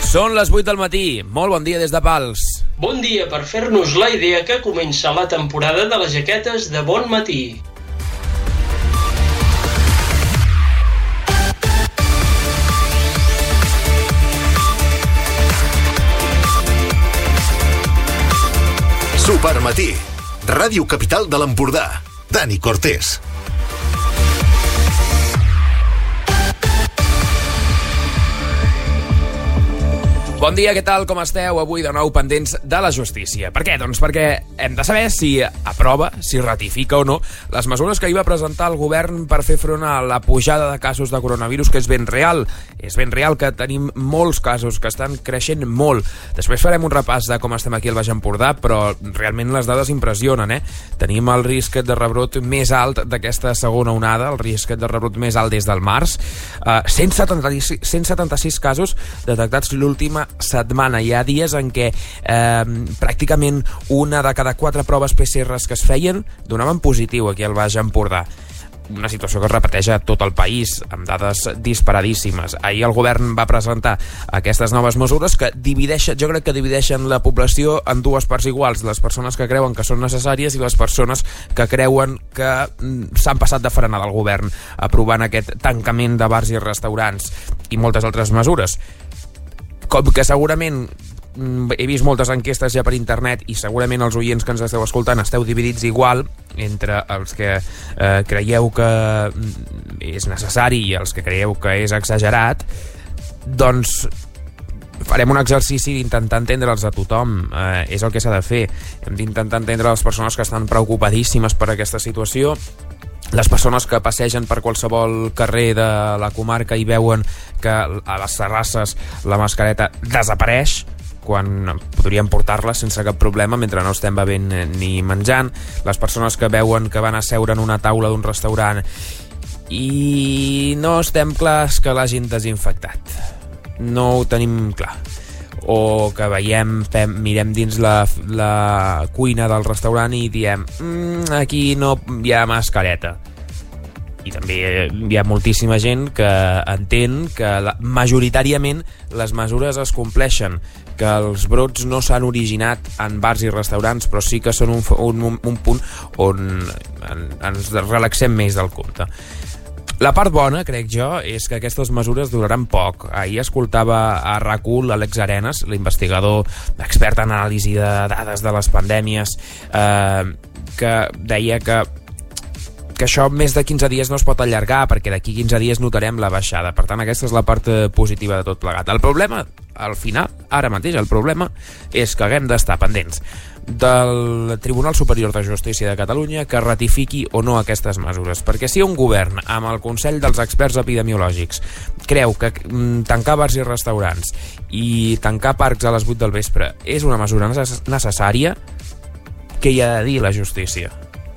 Són les 8 del matí. Molt bon dia des de Pals. Bon dia per fer-nos la idea que comença la temporada de les jaquetes de bon matí. Supermatí, Ràdio Capital de l'Empordà. Dani Cortés. Bon dia, què tal, com esteu? Avui de nou pendents de la justícia. Per què? Doncs perquè hem de saber si aprova, si ratifica o no les mesures que hi va presentar el govern per fer front a la pujada de casos de coronavirus, que és ben real. És ben real que tenim molts casos que estan creixent molt. Després farem un repàs de com estem aquí al Baix Empordà, però realment les dades impressionen, Tenim el risc de rebrot més alt d'aquesta segona onada, el risc de rebrot més alt des del març. 176 casos detectats l'última setmana. Hi ha dies en què pràcticament una de cada 4 proves PCR que es feien donaven positiu aquí al Baix Empordà. Una situació que es repeteix a tot el país, amb dades disparadíssimes. Ahir el govern va presentar aquestes noves mesures que jo crec que divideixen la població en dues parts iguals, les persones que creuen que són necessàries i les persones que creuen que s'han passat de frenada al govern, aprovant aquest tancament de bars i restaurants i moltes altres mesures. Com que segurament he vist moltes enquestes ja per internet i segurament els oients que ens esteu escoltant esteu dividits igual entre els que creieu que és necessari i els que creieu que és exagerat, doncs farem un exercici d'intentar entendre'ls a tothom. És el que s'ha de fer. Hem d'intentar entendre les persones que estan preocupadíssimes per aquesta situació, les persones que passegen per qualsevol carrer de la comarca i veuen que a les terrasses la mascareta desapareix quan podríem portar-la sense cap problema mentre no estem bevent ni menjant, les persones que veuen que van a seure en una taula d'un restaurant i no estem clars que l'hagin desinfectat, no ho tenim clar, o que mirem dins la cuina del restaurant i diem aquí no hi ha mascareta. I també hi ha moltíssima gent que entén que majoritàriament les mesures es compleixen, que els brots no s'han originat en bars i restaurants, però sí que són un punt on ens relaxem més del compte. La part bona, crec jo, és que aquestes mesures duraran poc. Ahir escoltava a RAC1 l'Àlex Arenas, l'investigador expert en anàlisi de dades de les pandèmies, que deia que això més de 15 dies no es pot allargar perquè d'aquí 15 dies notarem la baixada. Per tant, aquesta és la part positiva de tot plegat. El problema, al final, ara mateix, el problema és que haguem d'estar pendents del Tribunal Superior de Justícia de Catalunya que ratifiqui o no aquestes mesures. Perquè si un govern, amb el Consell dels Experts Epidemiològics, creu que tancar bars i restaurants i tancar parcs a les 8 del vespre és una mesura necessària, què hi ha de dir la justícia?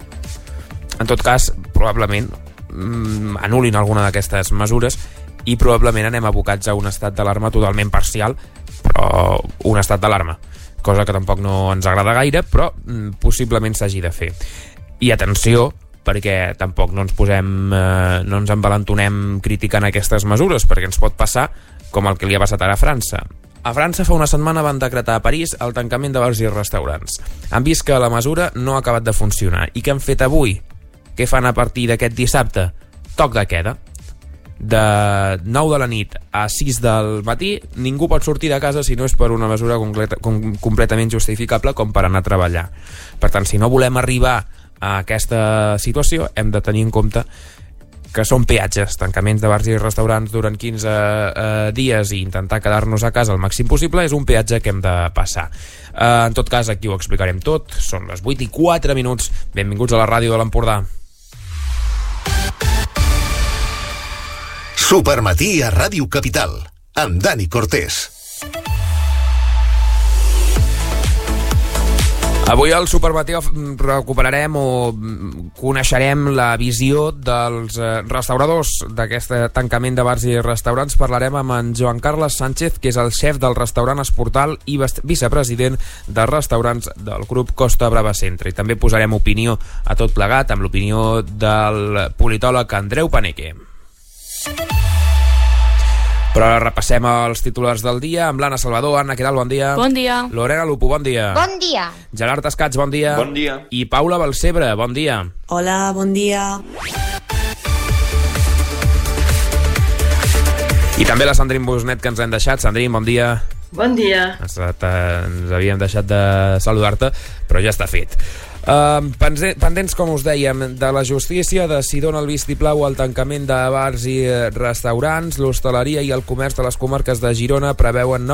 En tot cas, probablement anul·lin alguna d'aquestes mesures i probablement anem abocats a un estat d'alarma totalment parcial, però un estat d'alarma, cosa que tampoc no ens agrada gaire, però possiblement s'hagi de fer. I atenció, perquè tampoc no ens envalentonem criticant aquestes mesures, perquè ens pot passar com el que li ha passat ara a França. A França fa una setmana van decretar a París el tancament de bars i restaurants. Han vist que la mesura no ha acabat de funcionar. I què han fet avui? Què fan a partir d'aquest dissabte? Toc de queda. De 9 de la nit a 6 del matí ningú pot sortir de casa si no és per una mesura completament justificable com per anar a treballar. Per tant, si no volem arribar a aquesta situació, hem de tenir en compte que són peatges, tancaments de bars i restaurants durant 15 dies i intentar quedar-nos a casa el màxim possible és un peatge que hem de passar. En tot cas, aquí ho explicarem tot. Són les 8:04. Benvinguts a la ràdio de l'Empordà. Supermatí a Ràdio Capital, amb Dani Cortés. Avui al Supermatí recuperarem o coneixerem la visió dels restauradors d'aquest tancament de bars i restaurants. Parlarem amb en Joan Carles Sánchez, que és el xef del restaurant Esportal i vicepresident de restaurants del grup Costa Brava Centre. I també posarem opinió a tot plegat amb l'opinió del politòleg Andreu Paneque. Però ara repassem els titulars del dia amb l'Anna Salvador. Anna, què tal? Bon dia. Bon dia. Lorena Lupo, bon dia. Bon dia. Gerard Escats, bon dia. Bon dia. I Paula Balcebre, bon dia. Hola, bon dia. I també la Sandrine Busnet, que ens hem deixat. Sandrine, bon dia. Bon dia. Ens havíem deixat de saludar-te, però ja està fet. Pendents, com us dèiem, de la justícia, de si dona el vistiplau al tancament de bars i restaurants, l'hostaleria i el comerç de les comarques de Girona preveuen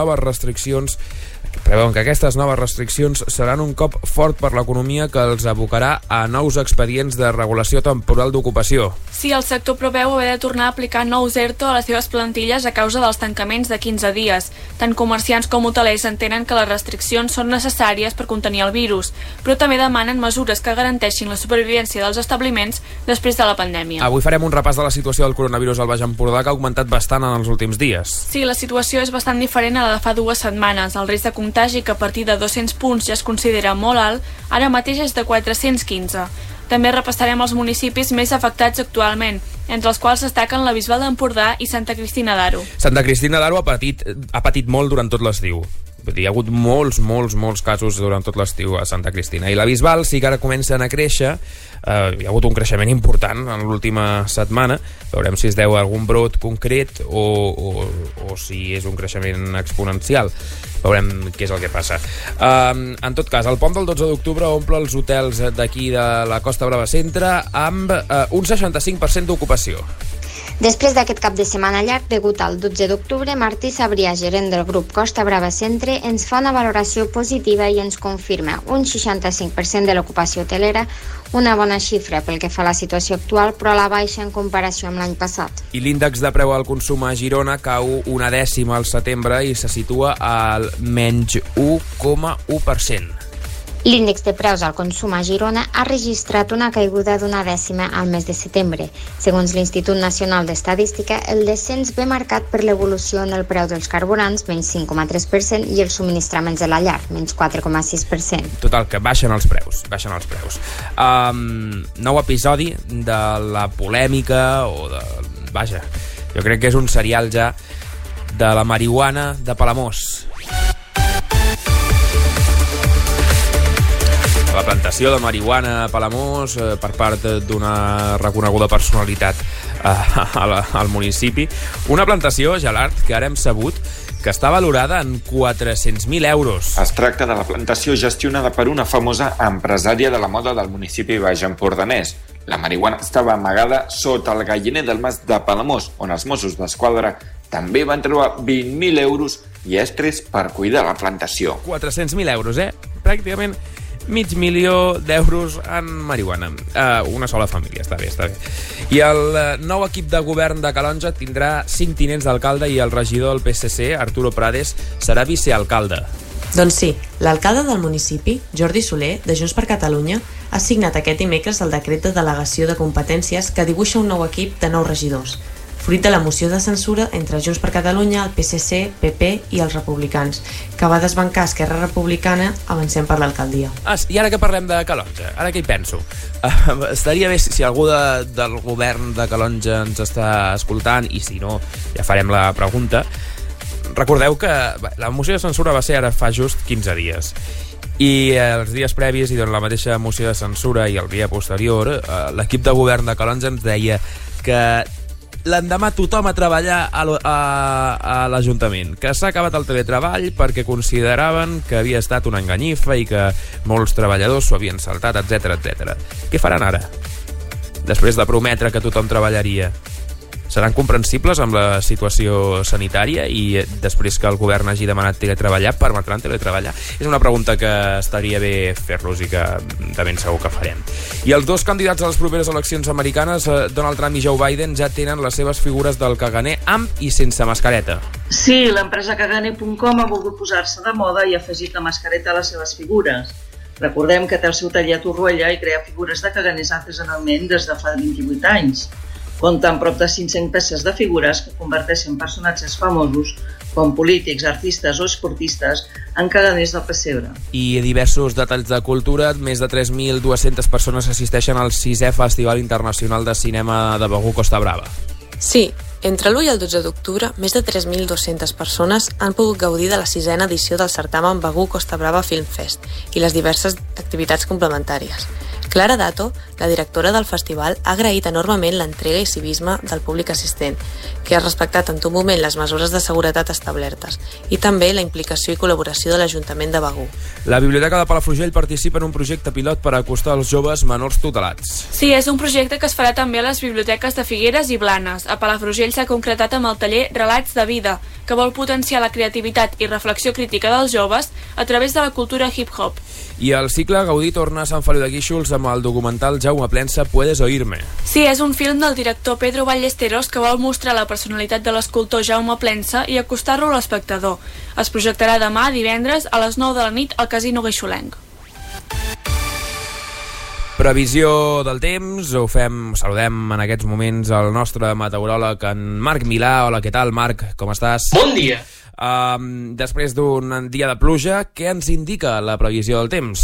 que aquestes noves restriccions seran un cop fort per l'economia que els abocarà a nous expedients de regulació temporal d'ocupació. Sí, el sector preveu haver de tornar a aplicar nous ERTO a les seves plantilles a causa dels tancaments de 15 dies. Tant comerciants com hotelers entenen que les restriccions són necessàries per contenir el virus, però també demanen mesures que garanteixin la supervivència dels establiments després de la pandèmia. Avui farem un repàs de la situació del coronavirus al Baix Empordà, que ha augmentat bastant en els últims dies. Sí, la situació és bastant diferent a la de fa 2 setmanes. El risc de contagi, que a partir de 200 punts ja es considera molt alt, ara mateix és de 415. També repassarem els municipis més afectats actualment, entre els quals destaquen la Bisbal d'Empordà i Santa Cristina d'Aro. Santa Cristina d'Aro ha patit molt durant tot l'estiu. Hi ha hagut molts casos durant tot l'estiu a Santa Cristina. I la Bisbal sí que ara comencen a créixer. Hi ha hagut un creixement important en l'última setmana. Veurem si es deu a algun brot concret o si és un creixement exponencial. Veurem què és el que passa. En tot cas, el pont del 12 d'octubre omple els hotels d'aquí de la Costa Brava Centre amb un 65% d'ocupació. Després d'aquest cap de setmana llarg, degut al 12 d'octubre, Martí Sabrià, gerent del grup Costa Brava Centre, ens fa una valoració positiva i ens confirma un 65% de l'ocupació hotelera, una bona xifra pel que fa a la situació actual, però a la baixa en comparació amb l'any passat. I l'índex de preu al consum a Girona cau 1/10 al setembre i se situa al menys 1,1%. L'índex de preus al consum a Girona ha registrat una caiguda d'1/10 al mes de setembre. Segons l'Institut Nacional d'Estadística, el descens ve marcat per l'evolució en el preu dels carburants, menys 5,3%, i els subministraments de la llar, menys 4,6%. Total, que baixen els preus. Nou episodi de la polèmica Vaja, jo crec que és un serial ja de la marihuana de Palamós. La plantació de marihuana a Palamós per part d'una reconeguda personalitat al municipi. Una plantació, Gerard, que ara hem sabut que està valorada en 400.000 euros. Es tracta de la plantació gestionada per una famosa empresària de la moda del municipi baix empordanès. La marihuana estava amagada sota el galliner del Mas de Palamós, on els Mossos d'Esquadra també van trobar 20.000 euros i estres per cuidar la plantació. 400.000 euros, Pràcticament $500.000 d'euros en marihuana. Una sola família, està bé. I el nou equip de govern de Calonge tindrà 5 tinents d'alcalde i el regidor del PSC, Arturo Prades, serà vicealcalde. Doncs sí, l'alcalde del municipi, Jordi Soler, de Junts per Catalunya, ha signat aquest dimecres el decret de delegació de competències que dibuixa un nou equip de 9 regidors, fruit de la moció de censura entre Junts per Catalunya, el PSC, PP i els republicans, que va desbancar Esquerra Republicana Avancem per l'alcaldia. I ara que parlem de Calonge, ara què hi penso? Estaria bé si algú del govern de Calonge ens està escoltant, i si no, ja farem la pregunta. Recordeu que la moció de censura va ser ara fa just 15 dies. I els dies previs i durant la mateixa moció de censura i el dia posterior, l'equip de govern de Calonge ens deia que l'endemà tothom a treballar a l'Ajuntament, que s'ha acabat el teletreball perquè consideraven que havia estat una enganyifa i que molts treballadors s'ho havien saltat, etc. Què faran ara? Després de prometre que tothom treballaria, seran comprensibles amb la situació sanitària i després que el govern hagi demanat teletreballar, permetran teletreballar? És una pregunta que estaria bé fer-los i que de ben segur que farem. I els dos candidats a les properes eleccions americanes, Donald Trump i Joe Biden, ja tenen les seves figures del caganer amb i sense mascareta. Sí, l'empresa caganer.com ha volgut posar-se de moda i ha afegit la mascareta a les seves figures. Recordem que té el seu taller a Torroella i crea figures de caganers artesanalment des de fa 28 anys. Compta amb prop de 500 peces de figures que converteixen personatges famosos, com polítics, artistes o esportistes, en caganers del pessebre. I diversos detalls de cultura. Més de 3.200 persones assisteixen al 6è Festival Internacional de Cinema de Begur Costa Brava. Sí, Entre l'1 i el 12 d'octubre, més de 3.200 persones han pogut gaudir de la 6ª edició del certamen Begur Costa Brava Film Fest i les diverses activitats complementàries. Clara Dato, la directora del festival, ha agraït enormement l'entrega i civisme del públic assistent, que ha respectat en tot moment les mesures de seguretat establertes, i també la implicació i col·laboració de l'Ajuntament de Begur. La Biblioteca de Palafrugell participa en un projecte pilot per acostar els joves menors tutelats. Sí, és un projecte que es farà també a les biblioteques de Figueres i Blanes. A Palafrugell s'ha concretat amb el taller Relats de Vida, que vol potenciar la creativitat i reflexió crítica dels joves a través de la cultura hip-hop. I el cicle Gaudí torna a Sant Feliu de Guíxols amb el documental Jaume Plensa, Puedes oírme. Sí, és un film del director Pedro Ballesteros que vol mostrar la personalitat de l'escultor Jaume Plensa i acostar-lo a l'espectador. Es projectarà demà, divendres, a les 9 de la nit al Casino Guixolenc. Previsió del temps, saludem en aquests moments el nostre meteoròleg, en Marc Milà. Hola, què tal, Marc? Com estàs? Bon dia! Després d'un dia de pluja, què ens indica la previsió del temps?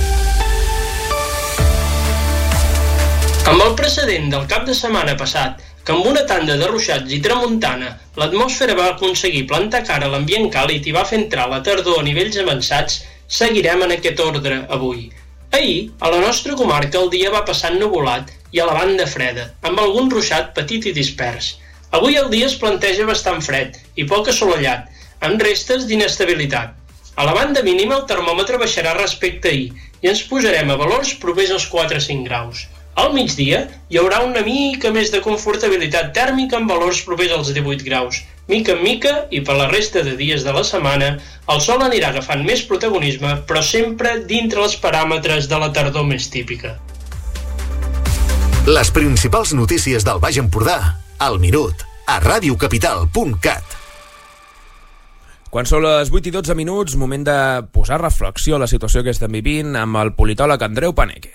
Amb el precedent del cap de setmana passat, que amb una tanda de ruixats i tramuntana, l'atmosfera va aconseguir plantar cara a l'ambient càlid i va fer entrar la tardor a nivells avançats, seguirem en aquest ordre avui. Ahir, a la nostra comarca, el dia va passant nuvolat i a la banda freda, amb algun ruixat petit i dispers. Avui el dia es planteja bastant fred i poc assolellat, amb restes d'inestabilitat. A la banda mínima el termòmetre baixarà respecte a ahir i ens posarem a valors propers als 4-5 graus. Al migdia hi haurà una mica més de confortabilitat tèrmica amb valors propers als 18 graus. Mica en mica, i per la resta de dies de la setmana, el sol anirà agafant més protagonisme, però sempre dintre els paràmetres de la tardor més típica. Les principals notícies del Baix Empordà, al minut, a radiocapital.cat. Quan són les 8 i 12 minuts, moment de posar reflexió a la situació que estem vivint amb el politòleg Andreu Paneque.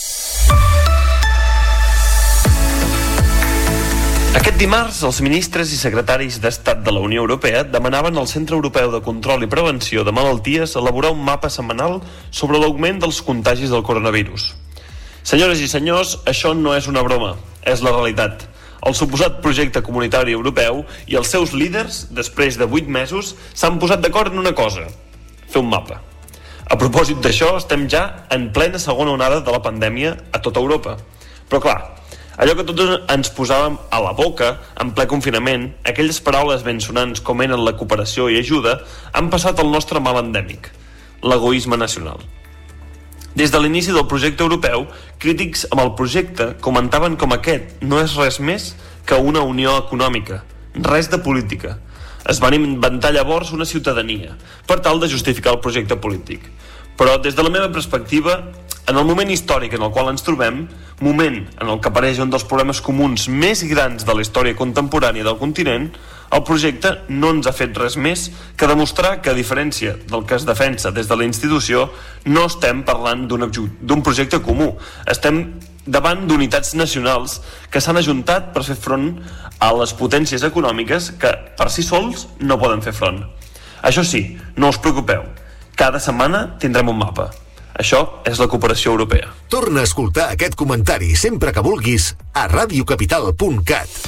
Aquest dimarts, els ministres i secretaris d'Estat de la Unió Europea demanaven al Centre Europeu de Control i Prevenció de Malalties elaborar un mapa setmanal sobre l'augment dels contagis del coronavirus. Senyores i senyors, això no és una broma, és la realitat. El suposat projecte comunitari europeu i els seus líders, després de 8 mesos, s'han posat d'acord en una cosa: fer un mapa. A propòsit d'això, estem ja en plena segona onada de la pandèmia a tota Europa. Però clar, allò que tots ens posàvem a la boca en ple confinament, aquelles paraules ben sonants com eren la cooperació i ajuda, han passat al nostre mal endèmic, l'egoisme nacional. Des de l'inici del projecte europeu, crítics amb el projecte comentaven com aquest no és res més que una unió econòmica, res de política. Es van inventar llavors una ciutadania, per tal de justificar el projecte polític. Però des de la meva perspectiva, en el moment històric en el qual ens trobem, moment en el que apareix un dels problemes comuns més grans de la història contemporània del continent, el projecte no ens ha fet res més que demostrar que, a diferència del que es defensa des de la institució, no estem parlant d'un projecte comú. Estem davant d'unitats nacionals que s'han ajuntat per fer front a les potències econòmiques que, per si sols, no poden fer front. Això sí, no us preocupeu. Cada setmana tindrem un mapa. Això és la cooperació europea. Torna a escoltar aquest comentari sempre que vulguis a radiocapital.cat.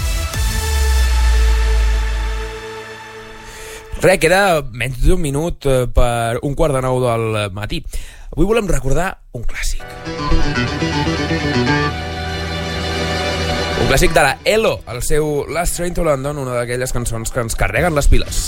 Res, queda menys d'un minut per 8:45 del matí. Avui volem recordar un clàssic. Un clàssic de la ELO, el seu Last Train to London, una d'aquelles cançons que ens carreguen les piles.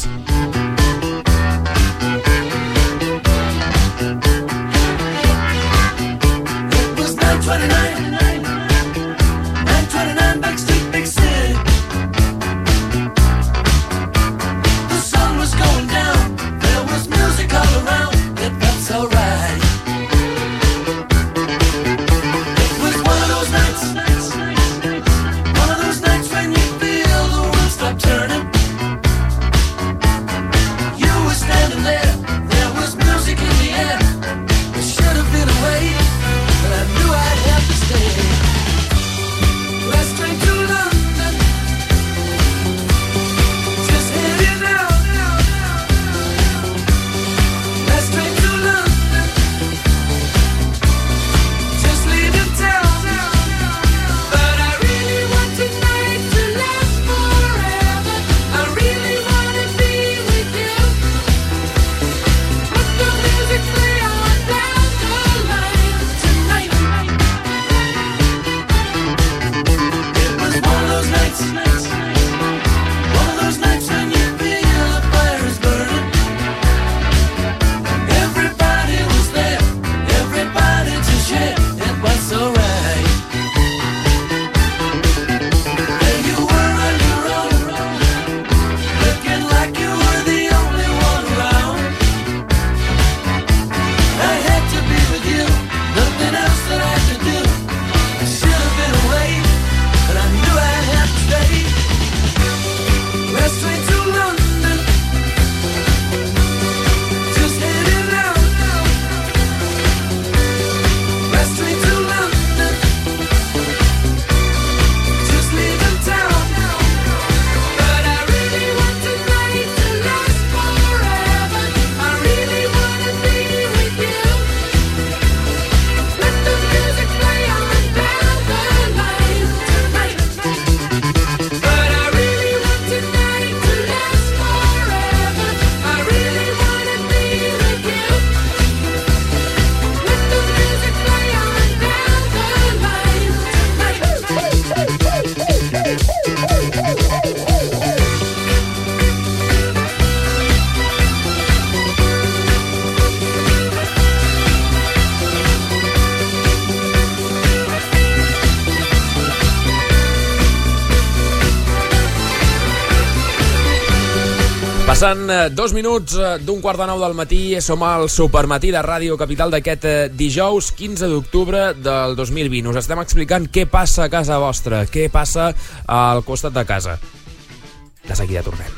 Passant 2 minuts d'un 8:45 del matí, som al Supermatí de Ràdio Capital d'aquest dijous 15 d'octubre del 2020. Us estem explicant què passa a casa vostra, què passa al costat de casa. De seguida tornem.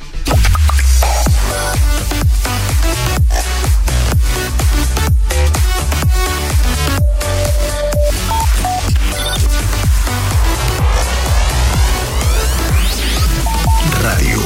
Ràdio.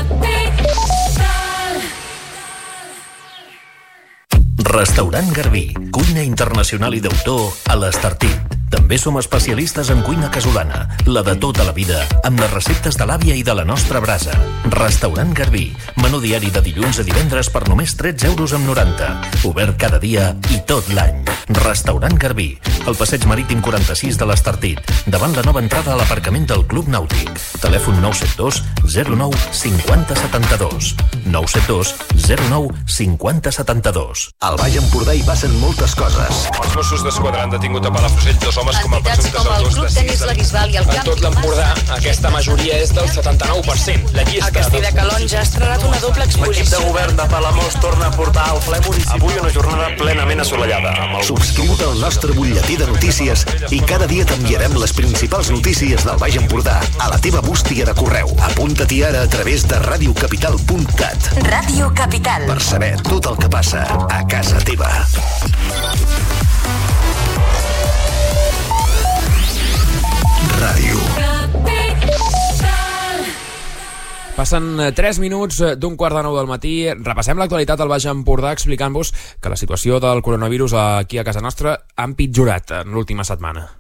Restaurant Garbí, cuina internacional i d'autor a l'Estartit. També som especialistes en cuina casolana, la de tota la vida, amb les receptes de l'àvia i de la nostra brasa. Restaurant Garbí, menú diari de dilluns a divendres per només 13,90 €. Obert cada dia i tot l'any. Restaurant Garbí, al passeig marítim 46 de l'Estartit, davant la nova entrada a l'aparcament del Club Nàutic. Telèfon 972 09 50 72. 972 09 50 72. Al Baix Empordà hi passen moltes coses. Els Mossos d'Esquadra han detingut a Palafrugell 2 homes com a presumptes autors de 6 delictes. En tot l'Empordà, aquesta majoria és del 79%. La llista... A Castell de Calonja ha estrenat una doble exposició. L'equip de govern de Palamós torna a portar al ple municipal. Avui una jornada plenament assolellada. Subscriu-te al nostre butlletí de notícies i cada dia t'enviarem les principals notícies del Baix Empordà a la teva bústia de correu. Apunta-t'hi ara a través de radiocapital.cat. Ràdio Capital. Per saber tot el que passa a casa teva. Ràdio. Passen 3 minuts d'un 8:45 del matí. Repassem l'actualitat al Baix Empordà explicant-vos que la situació del coronavirus aquí a casa nostra ha empitjorat en l'última setmana.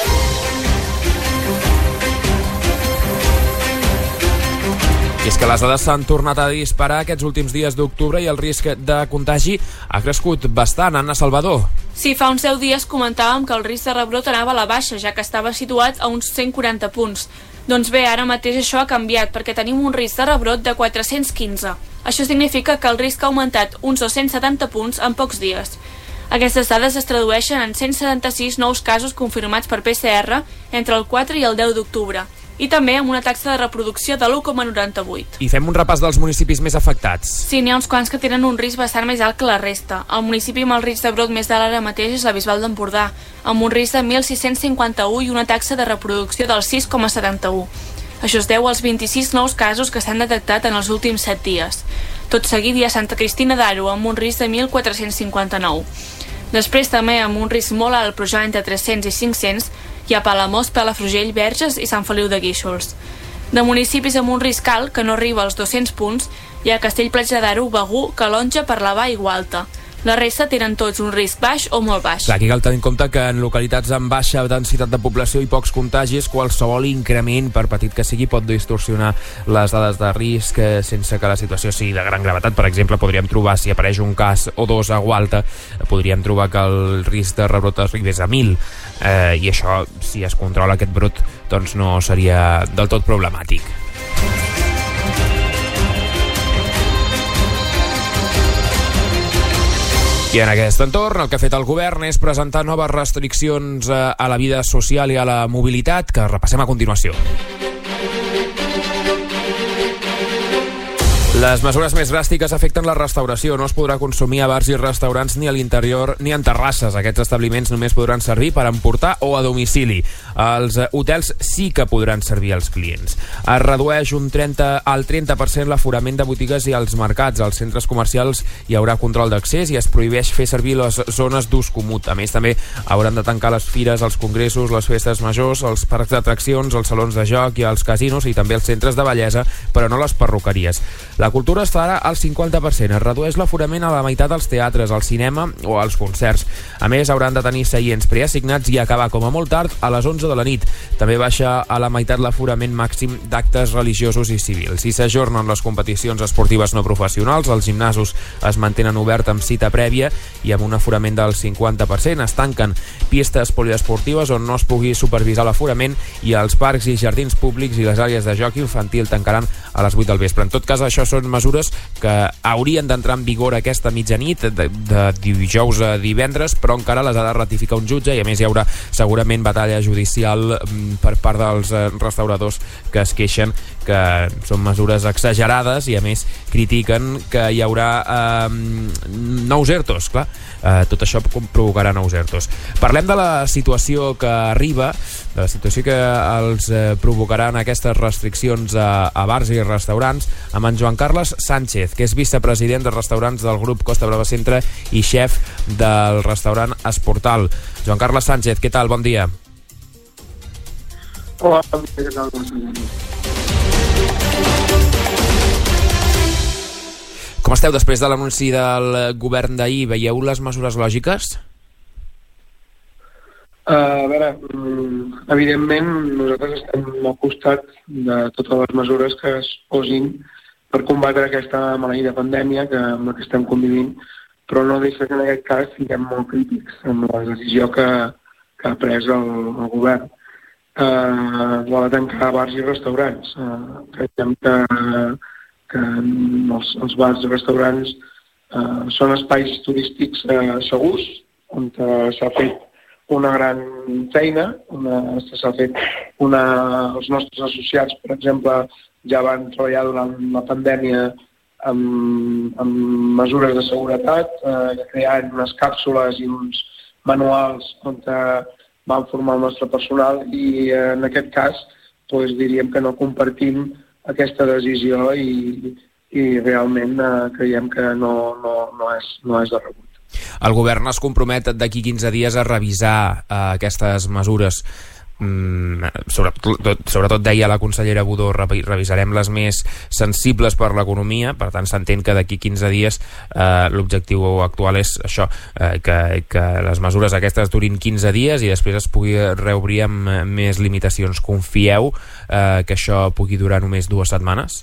I és que les dades s'han tornat a disparar aquests últims dies d'octubre i el risc de contagi ha crescut bastant. Anna Salvador. Sí, fa uns 10 dies comentàvem que el risc de rebrot anava a la baixa, ja que estava situat a uns 140 punts. Doncs bé, ara mateix això ha canviat, perquè tenim un risc de rebrot de 415. Això significa que el risc ha augmentat uns 270 punts en pocs dies. Aquestes dades es tradueixen en 176 nous casos confirmats per PCR entre el 4 i el 10 d'octubre. I també amb una taxa de reproducció de l'1,98. I fem un repàs dels municipis més afectats. Sí, n'hi ha uns quants que tenen un risc bastant més alt que la resta. El municipi amb el risc de brot més alt ara mateix és la Bisbal d'Empordà, amb un risc de 1.651 i una taxa de reproducció del 6,71. Això es deu als 26 nous casos que s'han detectat en els últims 7 dies. Tot seguit hi ha Santa Cristina d'Aro, amb un risc de 1.459. Després també amb un risc molt alt, però ja entre 300 i 500, hi ha Palamós, Palafrugell, Verges i Sant Feliu de Guíxols. De municipis amb un risc alt, que no arriba als 200 punts, hi ha Castell-Platja d'Aro, Begur, Calonja, Parlavà i Gualta. La resta tenen tots un risc baix o molt baix. Clar, aquí cal tenir en compte que en localitats amb baixa densitat de població i pocs contagis, qualsevol increment, per petit que sigui, pot distorsionar les dades de risc sense que la situació sigui de gran gravetat. Per exemple, podríem trobar, si apareix un cas o dos a Gualta, podríem trobar que el risc de rebrot arribés a 1.000, i això, si es controla aquest brot, doncs no seria del tot problemàtic. I en aquest entorn el que ha fet el govern és presentar noves restriccions a la vida social i a la mobilitat, que repassem a continuació. Les mesures més dràstiques afecten la restauració. No es podrà consumir a bars i restaurants ni a l'interior ni en terrasses. Aquests establiments només podran servir per emportar o a domicili. Els hotels sí que podran servir als clients. Es redueix al 30% l'aforament de botigues i als mercats. Als centres comercials hi haurà control d'accés i es prohibeix fer servir les zones d'ús comú. A més, també hauran de tancar les fires, els congressos, les festes majors, els parcs d'atraccions, els salons de joc i els casinos i també els centres de bellesa, però no les perruqueries. La cultura estarà al 50%, es redueix l'aforament a la meitat als teatres, al cinema o als concerts. A més, hauran de tenir seients preassignats i acabar com a molt tard a les 11 de la nit. També baixa a la meitat l'aforament màxim d'actes religiosos i civils. Si s'ajornen les competicions esportives no professionals, els gimnasos es mantenen oberts amb cita prèvia i amb un aforament del 50%. Es tanquen pistes poliesportives on no es pugui supervisar l'aforament i els parcs i jardins públics i les àrees de joc infantil tancaran a les 8 del vespre. En tot cas, això són són mesures que haurien d'entrar en vigor aquesta mitjanit de dijous a divendres, però encara les ha de ratificar un jutge i a més hi haurà segurament batalla judicial per part dels restauradors que es queixen que són mesures exagerades i a més critiquen que hi haurà nous ERTOs, clar. Tot això provocarà nous ERTOs. Parlem de la situació que arriba, de la situació que els provocaran aquestes restriccions a bars i restaurants, amb en Joan Carles Sánchez, que és vicepresident de restaurants del grup Costa Brava Centre i xef del restaurant Esportal. Joan Carles Sánchez, què tal? Bon dia. Hola, què tal? Com esteu després de l'anunci del govern d'ahir? Veieu les mesures lògiques? A veure, evidentment nosaltres estem al costat de totes les mesures que es posin per combatre aquesta maleïda pandèmia amb la que estem convivint, però no deixa que en aquest cas siguem molt crítics amb la decisió que ha pres el govern. La de tancar bars i restaurants. Creiem que els bars i restaurants són espais turístics segurs, on s'ha fet una gran feina, s'ha fet els nostres associats, per exemple, ja van treballar durant la pandèmia amb mesures de seguretat, creant unes càpsules i uns manuals on van formar el nostre personal i en aquest cas diríem que no compartim aquesta decisió i realment creiem que no és de rebut. El govern es compromet d'aquí 15 dies a revisar aquestes mesures. Sobretot deia la consellera Budó, revisarem les més sensibles per l'economia, per tant s'entén que d'aquí 15 dies l'objectiu actual és això, que les mesures aquestes durin 15 dies i després es pugui reobrir amb més limitacions. Confieu que això pugui durar només 2 setmanes?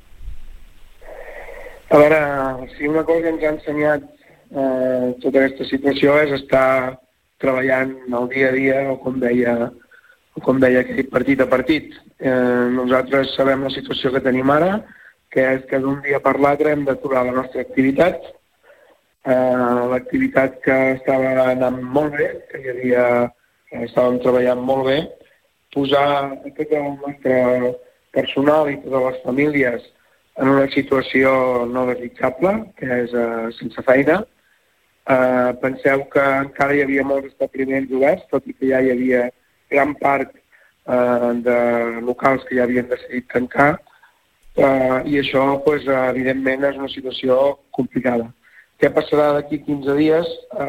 A veure, si una cosa ens ha ensenyat tota aquesta situació és estar treballant el dia a dia o com deia aquell partit a partit. Nosaltres sabem la situació que tenim ara, que és que d'un dia per l'altre hem d'aturar la nostra activitat. L'activitat que estava anant molt bé, que estàvem treballant molt bé, posar tot el nostre personal i totes les famílies en una situació no desitjable, que és sense feina. Penseu que encara hi havia molts establiments oberts, tot i que ja hi havia gran part de locals que ja havien decidit tancar, i això, evidentment, és una situació complicada. Què passarà d'aquí 15 dies?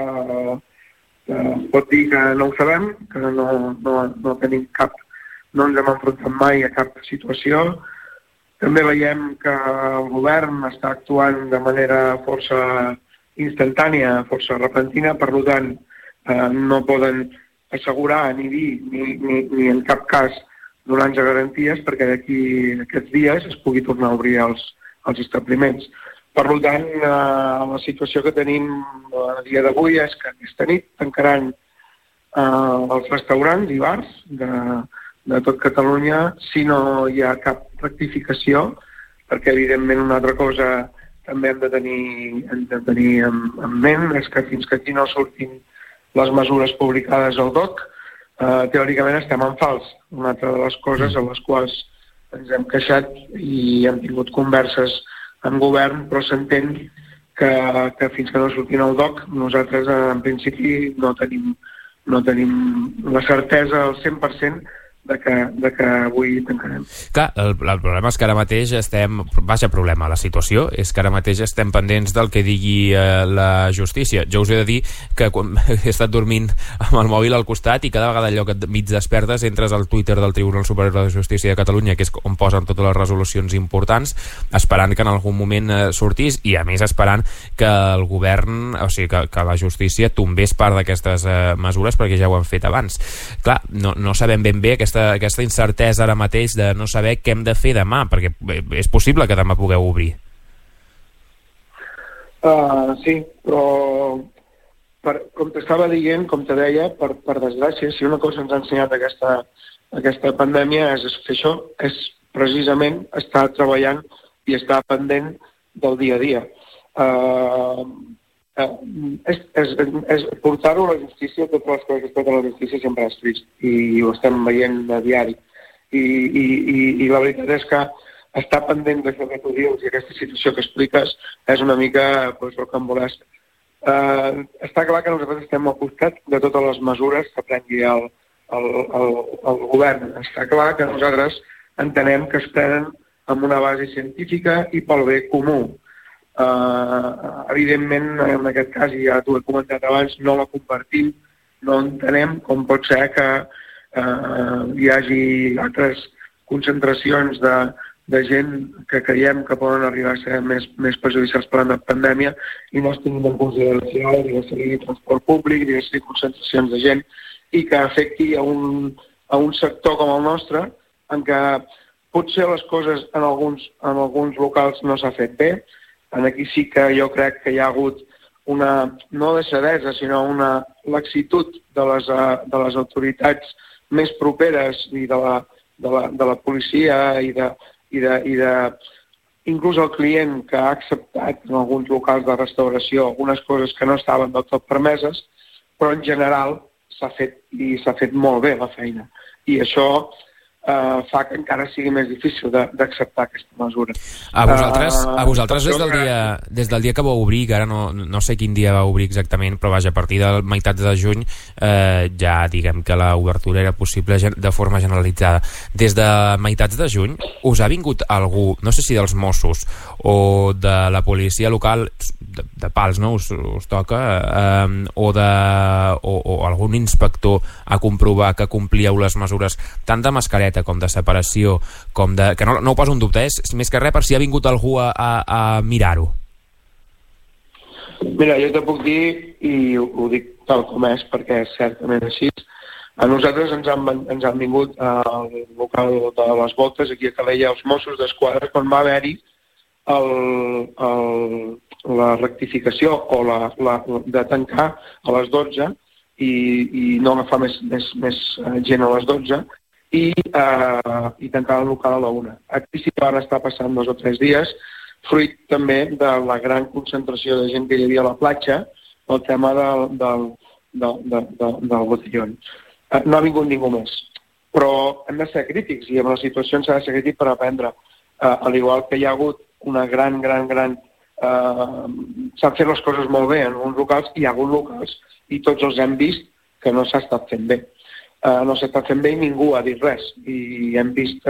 Pot dir que no ho sabem, que no tenim no ens hem enfrontat mai a cap situació. També veiem que el govern està actuant de manera força instantània, força repentina, per tant, no poden assegurar ni dir ni en cap cas donar-nos garanties perquè d'aquí aquests dies es pugui tornar a obrir els establiments. Per tant, la situació que tenim a dia d'avui és que aquesta nit tancaran els restaurants i bars de tot Catalunya si no hi ha cap rectificació, perquè evidentment una altra cosa també hem de tenir en ment és que fins que aquí no surtin les mesures publicades al DOC, teòricament estem en fals. Una altra de les coses a les quals ens hem queixat i hem tingut converses amb govern, però s'entén que fins que no surtin al DOC nosaltres en principi no tenim la certesa al 100% de que avui tancarem. Clar, el problema és que ara mateix la situació és que ara mateix estem pendents del que digui la justícia. Jo us he de dir que quan he estat dormint amb el mòbil al costat i cada vegada allò que mig despertes entres al Twitter del Tribunal Superior de Justícia de Catalunya, que és on posen totes les resolucions importants, esperant que en algun moment sortís i a més esperant que el govern, o sigui, que la justícia tombés part d'aquestes mesures perquè ja ho han fet abans. Clar, no sabem ben bé aquesta incertesa ara mateix de no saber què hem de fer demà, perquè és possible que demà pugueu obrir. Sí, però com t'estava dient, com te deia, per desgràcia, si una cosa ens ha ensenyat aquesta pandèmia és fer això, és precisament estar treballant i estar pendent del dia a dia. És portar-ho a la justícia, totes les coses que es porten a la justícia sempre és trist, i ho estem veient a diari. I la veritat és que estar pendent d'això que tu dius i aquesta situació que expliques és una mica rocambolesc. Està clar que nosaltres estem al costat de totes les mesures que prengui el govern. Està clar que nosaltres entenem que es prenen amb una base científica i pel bé comú. Evidentment, en aquest cas, ja t'ho he comentat abans, no la compartim, no entenem com pot ser que hi hagi altres concentracions de gent que creiem que poden arribar a ser més perjudicials per la pandèmia i no es tinguin en consideració ni de seguir transport públic, ni de seguir concentracions de gent, i que afecti a un sector com el nostre, en què potser les coses en alguns locals no s'ha fet bé. Aquí sí que jo crec que hi ha hagut una, no deixadesa, sinó una laxitud de les autoritats més properes i de la policia i inclús el client que ha acceptat en alguns locals de restauració algunes coses que no estaven del tot permeses, però en general s'ha fet molt bé la feina. I això fa que encara sigui més difícil d'acceptar aquesta mesura. A vosaltres des del dia que vau obrir, que ara no sé quin dia va obrir exactament, però vaja, a partir de meitats de juny ja diguem que l'obertura era possible de forma generalitzada. Des de meitats de juny us ha vingut algú, no sé si dels Mossos o de la policia local, de Pals, no? Us toca, o algun inspector a comprovar que complíeu les mesures tant de mascareta com de separació, com de... que no ho poso en dubte, és més que res per si ha vingut algú a mirar-ho. Mira, jo te puc dir, i ho dic tal com és, perquè és certament així, a nosaltres ens han vingut al local de les Voltes, aquí a Calella, els Mossos d'Esquadra, quan va haver-hi la rectificació o de tancar a les 12 i no agafar més gent a les 12 i tancar el local a la 1. Aquí sí que van estar passant 2 o 3 dies, fruit també de la gran concentració de gent que hi havia a la platja, el tema del botellón. No ha vingut ningú més. Però hem de ser crítics i en les situacions s'ha de ser crític per aprendre. Al igual que hi ha hagut una gran... s'han fet les coses molt bé en uns locals, hi ha hagut locals i tots els hem vist que no s'ha estat fent bé. No s'ha estat fent bé i ningú ha dit res. I hem vist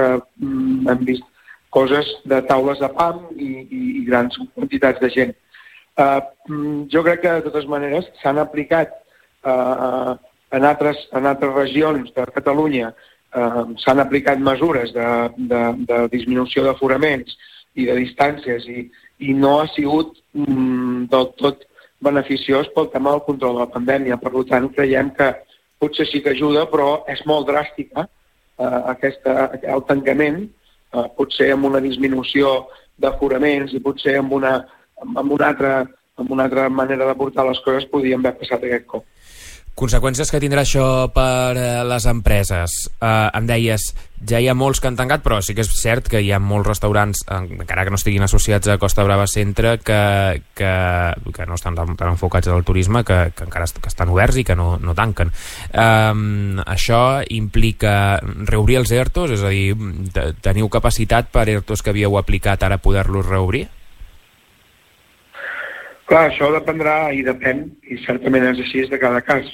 coses de taules de pam i grans quantitats de gent. Jo crec que de totes maneres s'han aplicat en altres regions de Catalunya, s'han aplicat mesures de disminució d'aforaments i de distàncies i no ha sigut del tot beneficiós pel tema del control de la pandèmia. Per tant, creiem que potser sí que ajuda, però és molt dràstica el tancament, potser amb una disminució d'aforaments i potser amb una altra manera de portar les coses podríem haver passat aquest cop. Conseqüències que tindrà això per les empreses. Em deies, ja hi ha molts que han tancat, però sí que és cert que hi ha molts restaurants, encara que no estiguin associats a Costa Brava Centre, que no estan tan enfocats al turisme, que encara estan oberts i que no tanquen. Això implica reobrir els ERTOs? És a dir, teniu capacitat per ERTOs que havíeu aplicat ara poder-los reobrir? Clar, això dependrà i depèn, i certament és així, de cada cas.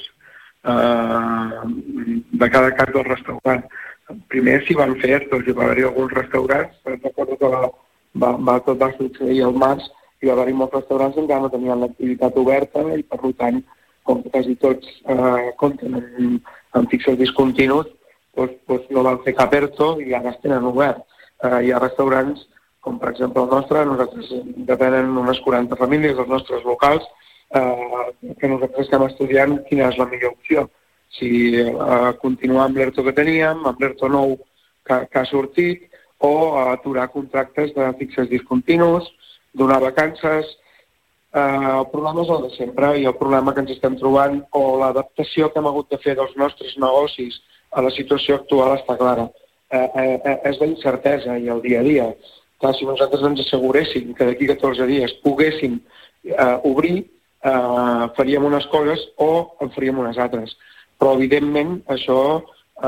De cada cas del restaurant. Primer s'hi van fer ERTOs, hi va haver-hi alguns restaurants, recordo que tot va succeir al març, i va haver-hi molts restaurants que encara no tenien l'activitat oberta i, per tant, com quasi tots compten amb fixos discontinus, doncs no van fer cap ERTO i ara es tenen obert. Hi ha restaurants, com per exemple el nostre, nosaltres depenen unes 40 famílies dels nostres locals, que nosaltres estem estudiant quina és la millor opció. Si continuar amb l'ERTO que teníem, amb l'ERTO nou que ha sortit, o aturar contractes de fixes discontinus, donar vacances. El problema és el de sempre, i el problema que ens estem trobant, o l'adaptació que hem hagut de fer dels nostres negocis a la situació actual està clara. És la incertesa i el dia a dia. Clar, si nosaltres ens asseguréssim que d'aquí 14 dies poguéssim obrir, faríem unes coses o en faríem unes altres. Però, evidentment, això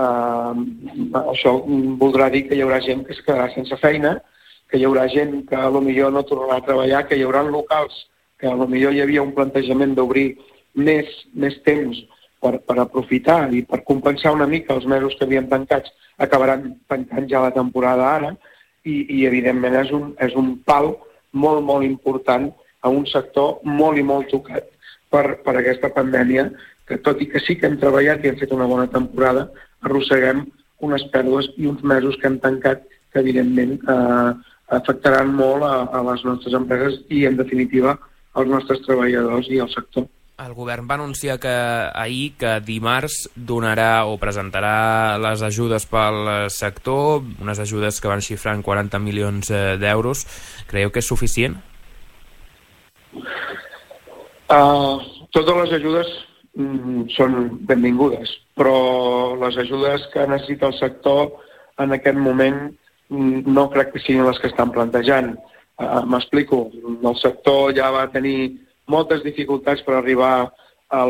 voldrà dir que hi haurà gent que es quedarà sense feina, que hi haurà gent que potser no tornarà a treballar, que hi haurà locals que potser hi havia un plantejament d'obrir més temps per aprofitar i per compensar una mica els mesos que havien tancats, acabaran tancant ja la temporada ara, i evidentment és un pal molt, molt important a un sector molt i molt tocat per aquesta pandèmia, que tot i que sí que hem treballat i hem fet una bona temporada, arrosseguem unes pèrdues i uns mesos que hem tancat que evidentment afectaran molt a les nostres empreses i, en definitiva, als nostres treballadors i al sector. El govern va anunciar ahir que dimarts donarà o presentarà les ajudes pel sector, unes ajudes que van xifrar en 40 milions d'euros. Creieu que és suficient? Totes les ajudes són benvingudes, però les ajudes que necessita el sector en aquest moment no crec que siguin les que estan plantejant. M'explico, el sector ja va tenir moltes dificultats per arribar a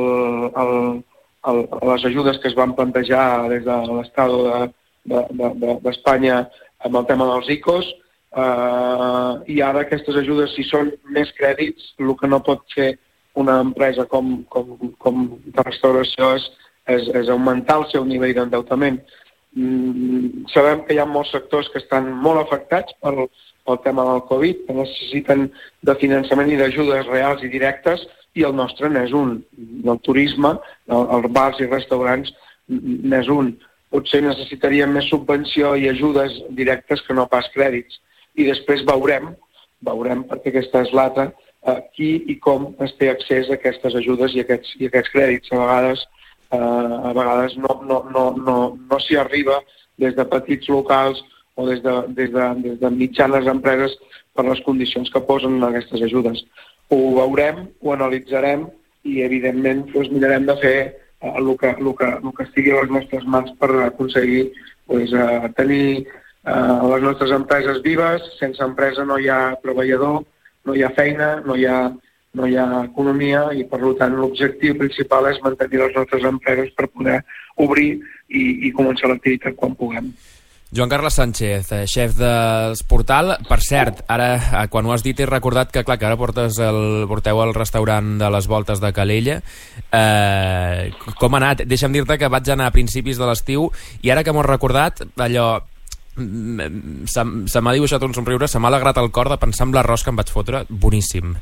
les ajudes que es van plantejar des de l'Estat d'Espanya amb el tema dels ICOs, i ara aquestes ajudes, si són més crèdits, el que no pot fer una empresa com de restauració és augmentar el seu nivell d'endeutament. Sabem que hi ha molts sectors que estan molt afectats pel tema del Covid, que necessiten de finançament i d'ajudes reals i directes, i el nostre n'és un. El turisme, els bars i restaurants n'és un. Potser necessitaríem més subvenció i ajudes directes que no pas crèdits. I després veurem, perquè aquesta és l'altra, qui i com es té accés a aquestes ajudes i aquests crèdits. A vegades no s'hi arriba des de petits locals o des de mitjanes empreses per les condicions que posen aquestes ajudes. Ho veurem, ho analitzarem i, evidentment, mirarem de fer el que estigui a les nostres mans per aconseguir tenir les nostres empreses vives. Sense empresa no hi ha treballador, no hi ha feina, no hi ha economia, i, per tant, l'objectiu principal és mantenir les nostres empreses per poder obrir i començar l'activitat quan puguem. Joan Carles Sánchez, xef d'Esportal. Per cert, ara, quan ho has dit, he recordat que, clar, que ara porteu al restaurant de les Voltes de Calella. Com ha anat? Deixa'm dir-te que vaig anar a principis de l'estiu i ara que m'ho he recordat, allò... se m'ha dibuixat un somriure, se m'ha alegrat el cor de pensar en l'arròs que em vaig fotre. Boníssim.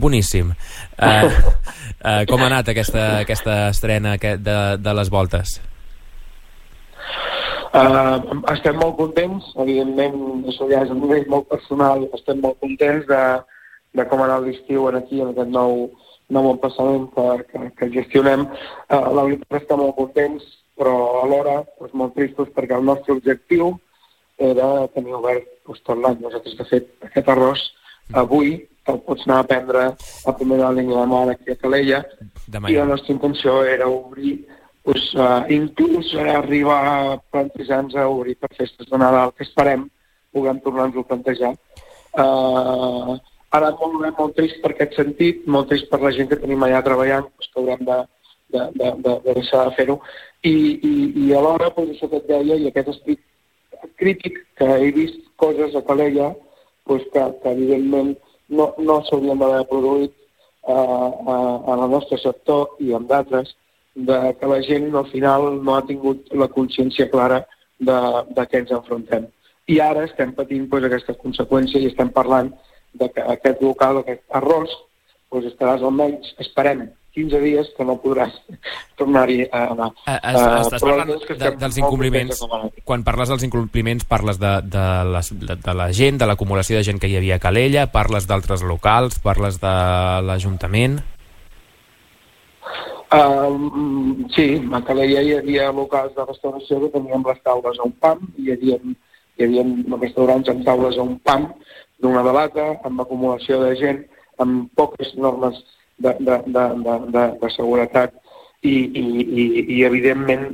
Com ha anat aquesta estrena de les Voltes? Estem molt contents, evidentment, això ja és un nivell molt personal, estem molt contents de com ha anat l'estiu aquí, en aquest nou emplaçament que gestionem. La veritat, estem molt contents, però alhora molt tristos, perquè el nostre objectiu era tenir obert tot l'any. Nosaltres, de fet, aquest arròs avui el pots anar a prendre a primera línia de mar aquí a Calella, i la nostra intenció era obrir, inclús arribar plantejant-nos a obrir per festes de Nadal, que esperem puguem tornar-nos-ho a plantejar. Ara molt trist per aquest sentit, molt trist per la gent que tenim allà treballant, que haurem de deixar de fer-ho, i alhora, això que et deia, i aquest esprit crític, que he vist coses a Calella que evidentment no s'haurien d'haver produït en el nostre sector i en d'altres, que la gent al final no ha tingut la consciència clara de què ens enfrontem. I ara estem patint aquesta conseqüència i estem parlant que aquest local, aquest arròs, estaràs almenys, esperem, 15 dies que no podràs tornar-hi a anar. Estàs parlant dels incompliments. Quan parles dels incompliments, parles de la gent, de l'acumulació de gent que hi havia a Calella, parles d'altres locals, parles de l'Ajuntament? Sí, a Calella hi havia locals de restauració que teníem les taules a un pam, i hi havia restaurants amb taules a un pam d'una de l'altra, amb acumulació de gent, amb poques normes de seguretat, i evidentment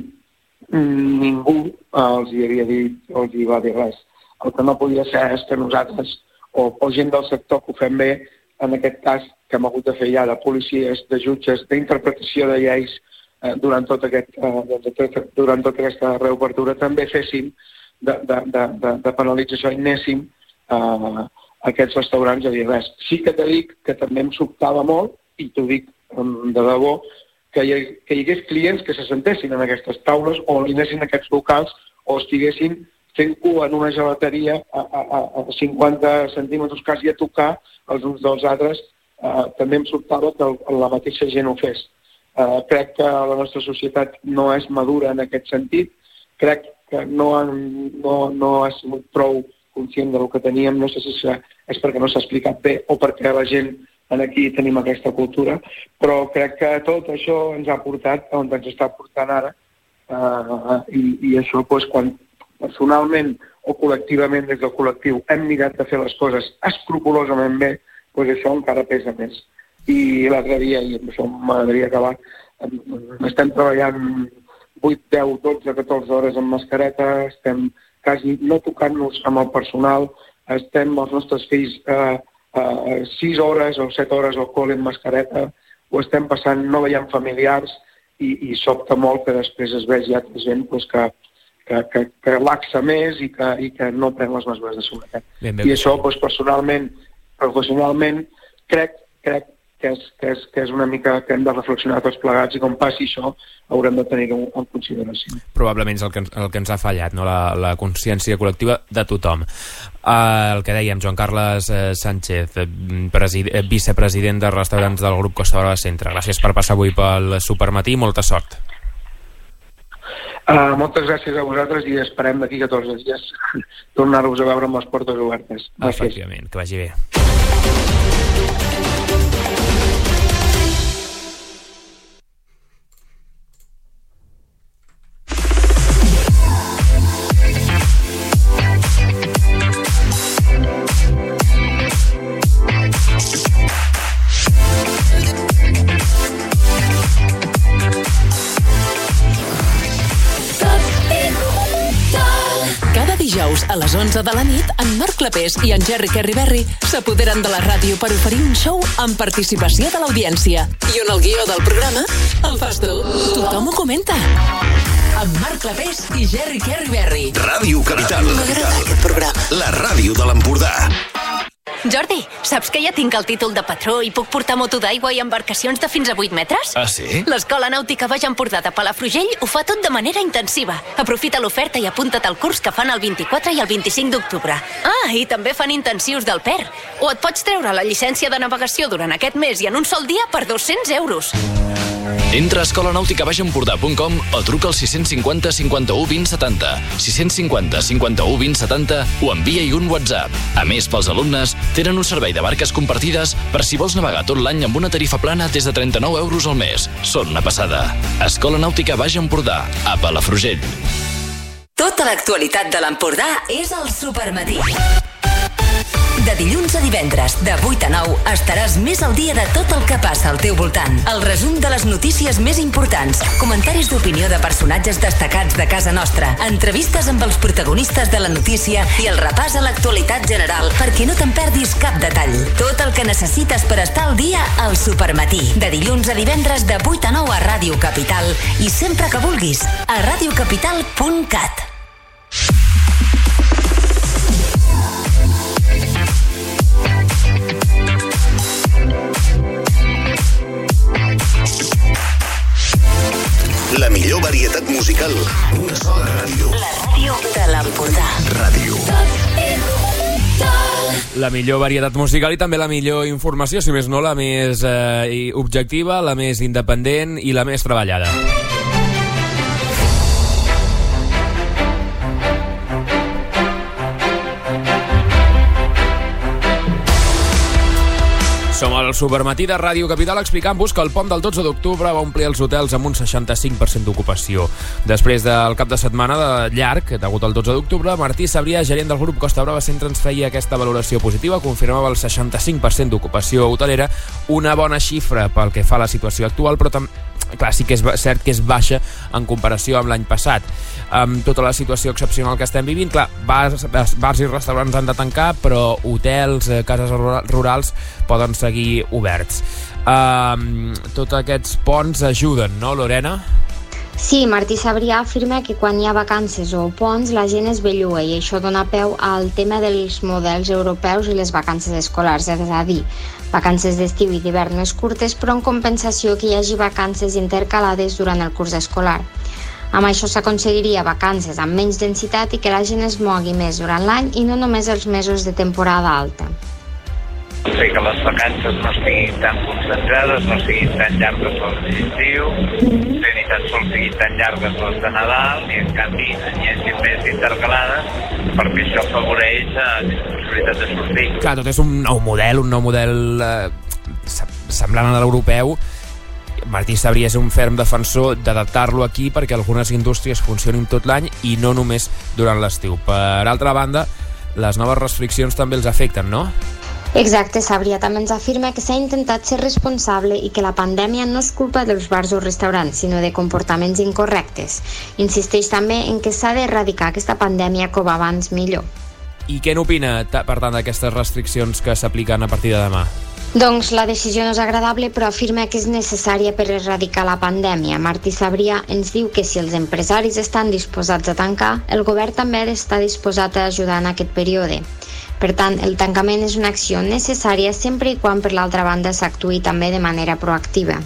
ningú els hi havia dit o els hi va dir res. El que no podia ser és que nosaltres o gent del sector que ho fem bé, en aquest cas que hem hagut de fer ja de policies, de jutges, d'interpretació de lleis durant tota aquesta reobertura, també féssim de penalització i anéssim a aquests restaurants a dir res. Sí que te dic que també em sobtava molt, i t'ho dic de debò, que hi hagués clients que se sentessin en aquestes taules o anessin a aquests locals o estiguessin fent cua en una gelateria a 50 centímetres quasi a tocar els uns dels altres. També em sobtava que la mateixa gent ho fes. Crec que la nostra societat no és madura en aquest sentit. Crec que no ha sigut prou conscient del que teníem. No sé si és perquè no s'ha explicat bé o perquè la gent aquí tenim aquesta cultura, però crec que tot això ens ha portat on ens està portant ara, i això, quan personalment o col·lectivament des del col·lectiu hem mirat de fer les coses escrupolosament bé, això encara pesa més. I l'altre dia, i amb això m'agradaria acabar, estem treballant 8, 10, 12, 14 hores amb mascareta, estem quasi no tocant-nos amb el personal, estem els nostres fills 6 hores o 7 hores al col·le amb mascareta, ho estem passant, no veiem familiars, i sobta molt que després es vegi altra gent que laxa més i que no pren les mesures de seguretat. I això, personalment, professionalment, crec que és una mica que hem de reflexionar tots plegats, i com passi això haurem de tenir-ho en consideració. Probablement és el que ens ha fallat, no? La consciència col·lectiva de tothom. El que dèiem, Joan Carles Sánchez, vicepresident de restaurants del grup Costa Brava Centre. Gràcies per passar avui pel Supermatí i molta sort. Moltes gràcies a vosaltres i esperem d'aquí 14 dies tornar-vos a veure amb les portes obertes. Efectivament, que vagi bé. Dijous a les 11 de la nit, en Marc Clapés i en Jerry Kerryberry s'apoderen de la ràdio per oferir un show amb participació de l'audiència. I on el guió del programa el fas tu. Tothom ho comenta. Amb Marc Clapés i Jerry Kerryberry. Ràdio Capital. M'agrada aquest programa. La ràdio de l'Empordà. Jordi, saps que ja tinc el títol de patró i puc portar moto d'aigua i embarcacions de fins a 8 metres? Ah, sí? L'Escola Nàutica Baix Empordà de Palafrugell ho fa tot de manera intensiva. Aprofita l'oferta i apunta't al curs que fan el 24 i el 25 d'octubre. Ah, i també fan intensius del PER. O et pots treure la llicència de navegació durant aquest mes i en un sol dia per 200 euros. Entra a escolanàuticabaixempordà.com o truca al 650 51 20 70, 650 51 20 70 o envia-hi un WhatsApp. A més, pels alumnes, tenen un servei de barques compartides per si vols navegar tot l'any amb una tarifa plana des de 39 euros al mes. Són una passada. Escola Nàutica Baix Empordà, a Palafrugell. Tota l'actualitat de l'Empordà és al Supermatí. De dilluns a divendres, de 8 a 9, estaràs més al dia de tot el que passa al teu voltant. El resum de les notícies més importants, comentaris d'opinió de personatges destacats de casa nostra, entrevistes amb els protagonistes de la notícia i el repàs a l'actualitat general perquè no te'n perdis cap detall. Tot el que necessites per estar al dia al Supermatí. De dilluns a divendres, de 8 a 9 a Ràdio Capital i sempre que vulguis a radiocapital.cat. La millor varietat musical. Una sola ràdio. La ràdio de l'Empordà. Ràdio. La millor varietat musical i també la millor informació, si més no la més objectiva, la més independent i la més treballada. Som al Supermatí de Ràdio Capital explicant-vos que el pont del 12 d'octubre va omplir els hotels amb un 65% d'ocupació. Després del cap de setmana de llarg, degut al 12 d'octubre, Martí Sabrià, gerent del grup Costa Brava Centre, ens feia aquesta valoració positiva, confirmava el 65% d'ocupació hotelera, una bona xifra pel que fa a la situació actual, però clar, sí que és cert que és baixa en comparació amb l'any passat. Amb tota la situació excepcional que estem vivint, clar, bars i restaurants han de tancar, però hotels, cases rurals poden seguir oberts. Tots aquests ponts ajuden, no, Lorena? Sí, Martí Sabrià afirma que quan hi ha vacances o ponts la gent es bellua i això dona peu al tema dels models europeus i les vacances escolars, és a dir, vacances d'estiu i d'hivern més curtes, però en compensació que hi hagi vacances intercalades durant el curs escolar. Amb això s'aconseguiria vacances amb menys densitat i que la gent es mogui més durant l'any i no només els mesos de temporada alta. Fer que les vacances no estiguin tan concentrades, no siguin tan llargues les d'estiu, ni tan sols siguin tan llargues les de Nadal, i en canvi hi hagi més intercalades, perquè això afavoreix la possibilitat de sortir. Clar, tot és un nou model semblant a l'europeu. Martí Sabrià és un ferm defensor d'adaptar-lo aquí perquè algunes indústries funcionin tot l'any i no només durant l'estiu. Per altra banda, les noves restriccions també els afecten, no? Exacte, Sabrià també ens afirma que s'ha intentat ser responsable i que la pandèmia no és culpa dels bars o restaurants, sinó de comportaments incorrectes. Insisteix també en que s'ha d'erradicar aquesta pandèmia com abans millor. I què n'opina, per tant, d'aquestes restriccions que s'apliquen a partir de demà? Doncs la decisió no és agradable, però afirma que és necessària per erradicar la pandèmia. Martí Sabrià ens diu que si els empresaris estan disposats a tancar, el govern també està disposat a ajudar en aquest període. Per tant, el tancament és una acció necessària sempre i quan per l'altra banda s'actuï també de manera proactiva.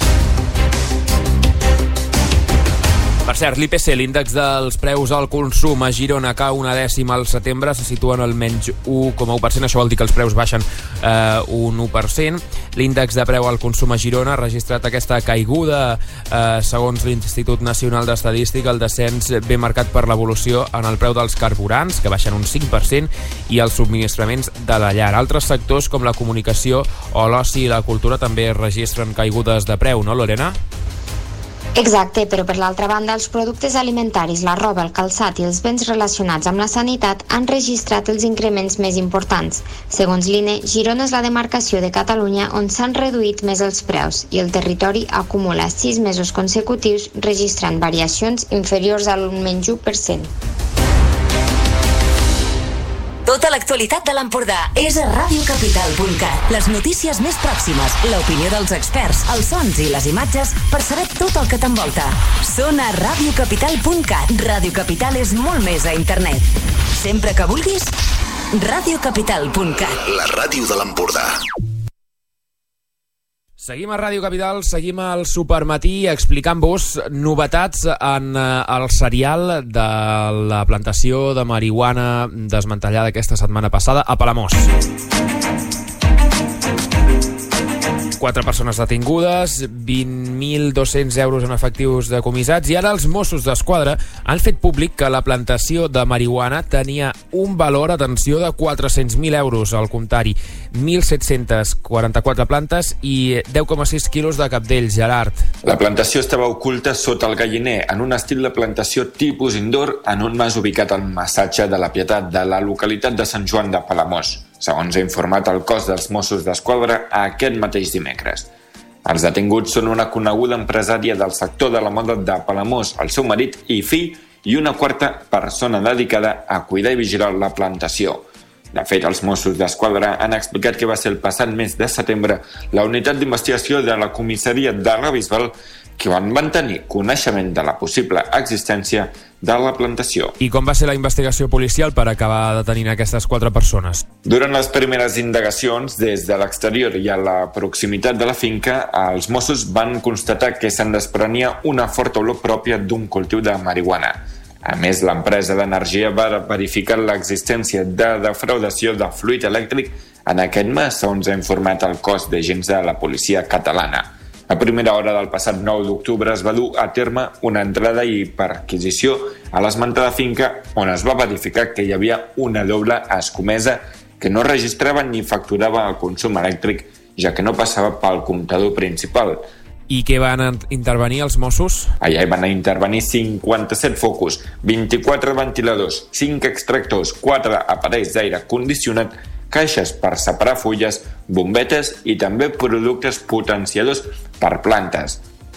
Per cert, l'IPC, l'índex dels preus al consum a Girona, cau 1/10 al setembre, se situa en el menys 1,1%, això vol dir que els preus baixen un 1%. L'índex de preu al consum a Girona ha registrat aquesta caiguda, segons l'Institut Nacional d'Estadística, el descens ben marcat per l'evolució en el preu dels carburants, que baixen un 5%, i els subministraments de la llar. Altres sectors, com la comunicació o l'oci i la cultura, també registren caigudes de preu, no, Lorena? Exacte, però per l'altra banda els productes alimentaris, la roba, el calçat i els béns relacionats amb la sanitat han registrat els increments més importants. Segons l'INE, Girona és la demarcació de Catalunya on s'han reduït més els preus i el territori acumula 6 mesos consecutius registrant variacions inferiors al menys 1%. Tota l'actualitat de l'Empordà és a radiocapital.cat. Les notícies més pròximes, l'opinió dels experts, els sons i les imatges per saber tot el que t'envolta. Són a radiocapital.cat. Ràdio Capital és molt més a internet. Sempre que vulguis, radiocapital.cat. La ràdio de l'Empordà. Seguim a Ràdio Capital, seguim al Supermatí explicant-vos novetats en el serial de la plantació de marihuana desmantellada aquesta setmana passada a Palamós. 4 persones detingudes, 20.200 euros en efectius decomissats, i ara els Mossos d'Esquadra han fet públic que la plantació de marihuana tenia un valor, atenció, de 400.000 euros al comptari, 1.744 plantes i 10,6 quilos de cabdell. Gerard. La plantació estava oculta sota el galliner en un estil de plantació tipus indoor en un mas ubicat al Massatge de la Pietat de la localitat de Sant Joan de Palamós, segons ha informat el cos dels Mossos d'Esquadra aquest mateix dimecres. Els detinguts són una coneguda empresària del sector de la moda de Palamós, el seu marit i fill, i una quarta persona dedicada a cuidar i vigilar la plantació. De fet, els Mossos d'Esquadra han explicat que va ser el passat mes de setembre la unitat d'investigació de la comissaria de la Bisbal que van tenir coneixement de la possible existència de la plantació. I com va ser la investigació policial per acabar detenint aquestes 4 persones? Durant les primeres indagacions, des de l'exterior i a la proximitat de la finca, els Mossos van constatar que se'n desprenia una forta olor pròpia d'un cultiu de marihuana. A més, l'empresa d'energia va verificar l'existència de defraudació de fluid elèctric en aquest mes, segons ha informat el cos d'agents de la policia catalana. A primera hora del passat 9 d'octubre es va dur a terme una entrada i perquisició a l'esmentada finca on es va verificar que hi havia una doble escomesa que no registrava ni facturava el consum elèctric, ja que no passava pel comptador principal. I què van intervenir els Mossos? Allà hi van intervenir 57 focus, 24 ventiladors, 5 extractors, 4 aparells d'aire condicionat, caixes per separar fulles, bombetes i també productes potenciadors per plantes.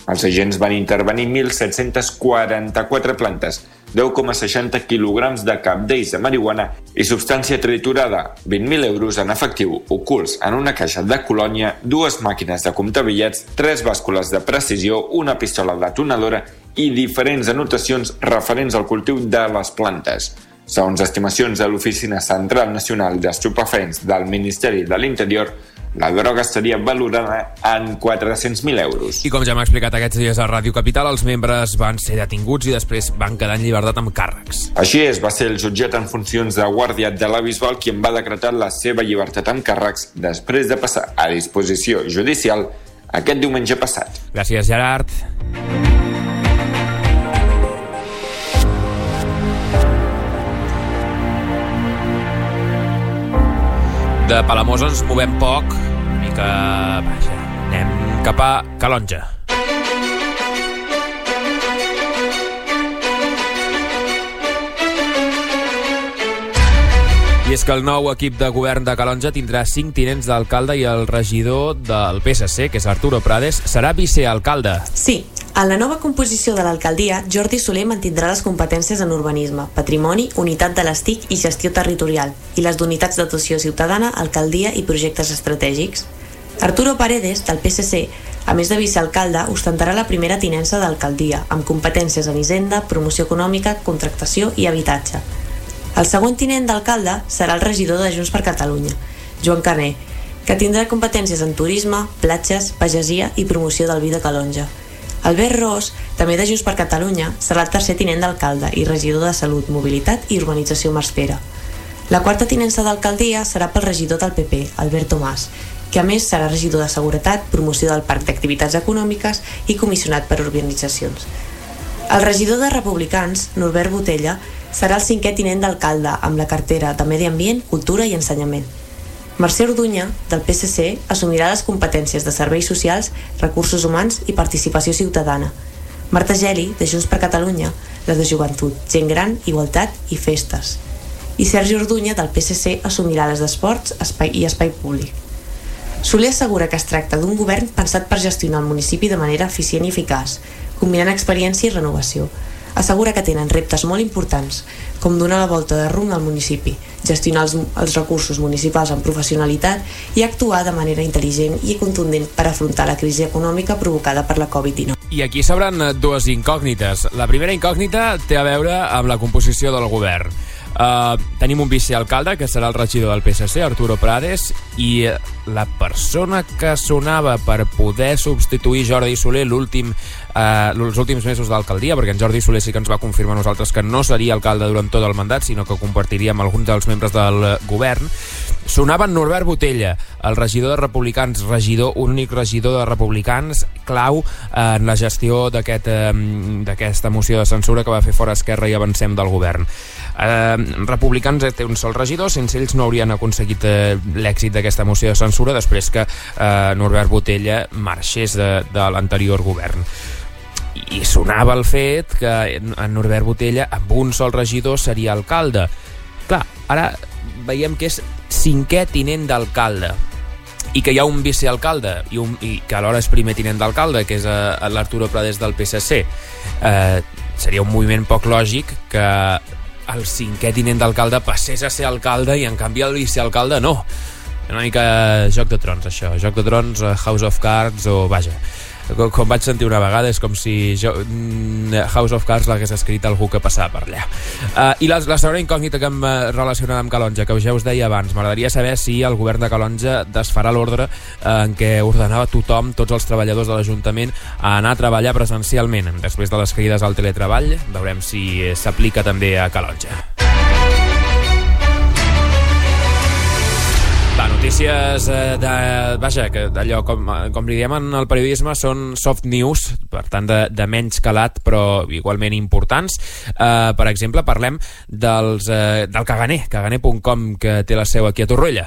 Els agents van intervenir 1.744 plantes, 10,60 quilograms de cap d'ells de marihuana i substància triturada, 20.000 euros en efectiu ocults en una caixa de colònia, 2 màquines de comptar bitllets, 3 bàscules de precisió, una pistola detonadora i diferents anotacions referents al cultiu de les plantes. Segons estimacions de l'Oficina Central Nacional d'Estupefents del Ministeri de l'Interior, la droga estaria valorada en 400.000 euros. I com ja m'ha explicat aquests dies a Ràdio Capital, els membres van ser detinguts i després van quedar en llibertat amb càrrecs. Així és, va ser el jutjat en funcions de guàrdia de la Bisbal qui en va decretar la seva llibertat amb càrrecs després de passar a disposició judicial aquest diumenge passat. Gràcies, Gerard. De Palamós ens movem poc, una mica... Vaja, anem cap a Calonge. I és que el nou equip de govern de Calonge tindrà 5 tinents d'alcalde i el regidor del PSC, que és Arturo Prades, serà vicealcalde. Sí. En la nova composició de l'alcaldia, Jordi Soler mantindrà les competències en urbanisme, patrimoni, unitat de les TIC i gestió territorial, i les d'unitats d'actuació ciutadana, alcaldia i projectes estratègics. Arturo Paredes, del PSC, a més de vicealcalde, ostentarà la primera tinença d'alcaldia, amb competències en hisenda, promoció econòmica, contractació i habitatge. El segon tinent d'alcalde serà el regidor de Junts per Catalunya, Joan Caner, que tindrà competències en turisme, platges, pagesia i promoció del vi de Calonge. Albert Ros, també de Junts per Catalunya, serà el tercer tinent d'alcalde i regidor de Salut, Mobilitat i Urbanització Marspera. La quarta tinença d'alcaldia serà pel regidor del PP, Albert Tomàs, que a més serà regidor de Seguretat, promoció del Parc d'Activitats Econòmiques i comissionat per urbanitzacions. El regidor de Republicans, Norbert Botella, serà el cinquè tinent d'alcalde amb la cartera de Medi Ambient, Cultura i Ensenyament. Mercè Orduña, del PSC, assumirà les competències de serveis socials, recursos humans i participació ciutadana. Marta Geli, de Junts per Catalunya, les de joventut, gent gran, igualtat i festes. I Sergi Orduña, del PSC, assumirà les d'esports i espai públic. Soler assegura que es tracta d'un govern pensat per gestionar el municipi de manera eficient i eficaç, combinant experiència i renovació. Assegura que tenen reptes molt importants, com donar la volta de rumb al municipi, gestionar els recursos municipals amb professionalitat i actuar de manera intel·ligent i contundent per afrontar la crisi econòmica provocada per la Covid-19. I aquí s'obren dues incògnites. La primera incògnita té a veure amb la composició del govern. Tenim un vicealcalde, que serà el regidor del PSC, Arturo Prades, i la persona que sonava per poder substituir Jordi Soler els últims mesos d'alcaldia, perquè en Jordi Soler sí que ens va confirmar a nosaltres que no seria alcalde durant tot el mandat, sinó que compartiria amb alguns dels membres del govern, sonava en Norbert Botella, el regidor de Republicans, únic regidor de Republicans, clau en la gestió d'aquesta moció de censura que va fer fora Esquerra i Avancem del govern. Republicans té un sol regidor, sense ells no haurien aconseguit l'èxit d'aquesta moció de censura després que Norbert Botella marxés de l'anterior govern. I sonava el fet que en Norbert Botella amb un sol regidor seria alcalde. Clar, ara veiem que és 5è tinent d'alcalde i que hi ha un vicealcalde i que alhora és primer tinent d'alcalde, que és l'Arturo Prades del PSC. Seria un moviment poc lògic que el 5è tinent d'alcalde passés a ser alcalde i en canvi el vicealcalde no. Una mica Joc de Trons, això. Joc de Trons, House of Cards o... Vaja, com vaig sentir una vegada, és com si House of Cards l'hagués escrit algú que passava per allà. I la segona incògnita que em relacionava amb Calonge, que ja us deia abans, m'agradaria saber si el govern de Calonge desfarà l'ordre en què ordenava tothom, tots els treballadors de l'Ajuntament, a anar a treballar presencialment. Després de les crides al teletreball, veurem si s'aplica també a Calonge. Notícies vaja, que allò, com li diem en el periodisme, són soft news, per tant de menys calat però igualment importants. Per exemple, parlem del Caganer, caganer.com, que té la seu aquí a Torroella.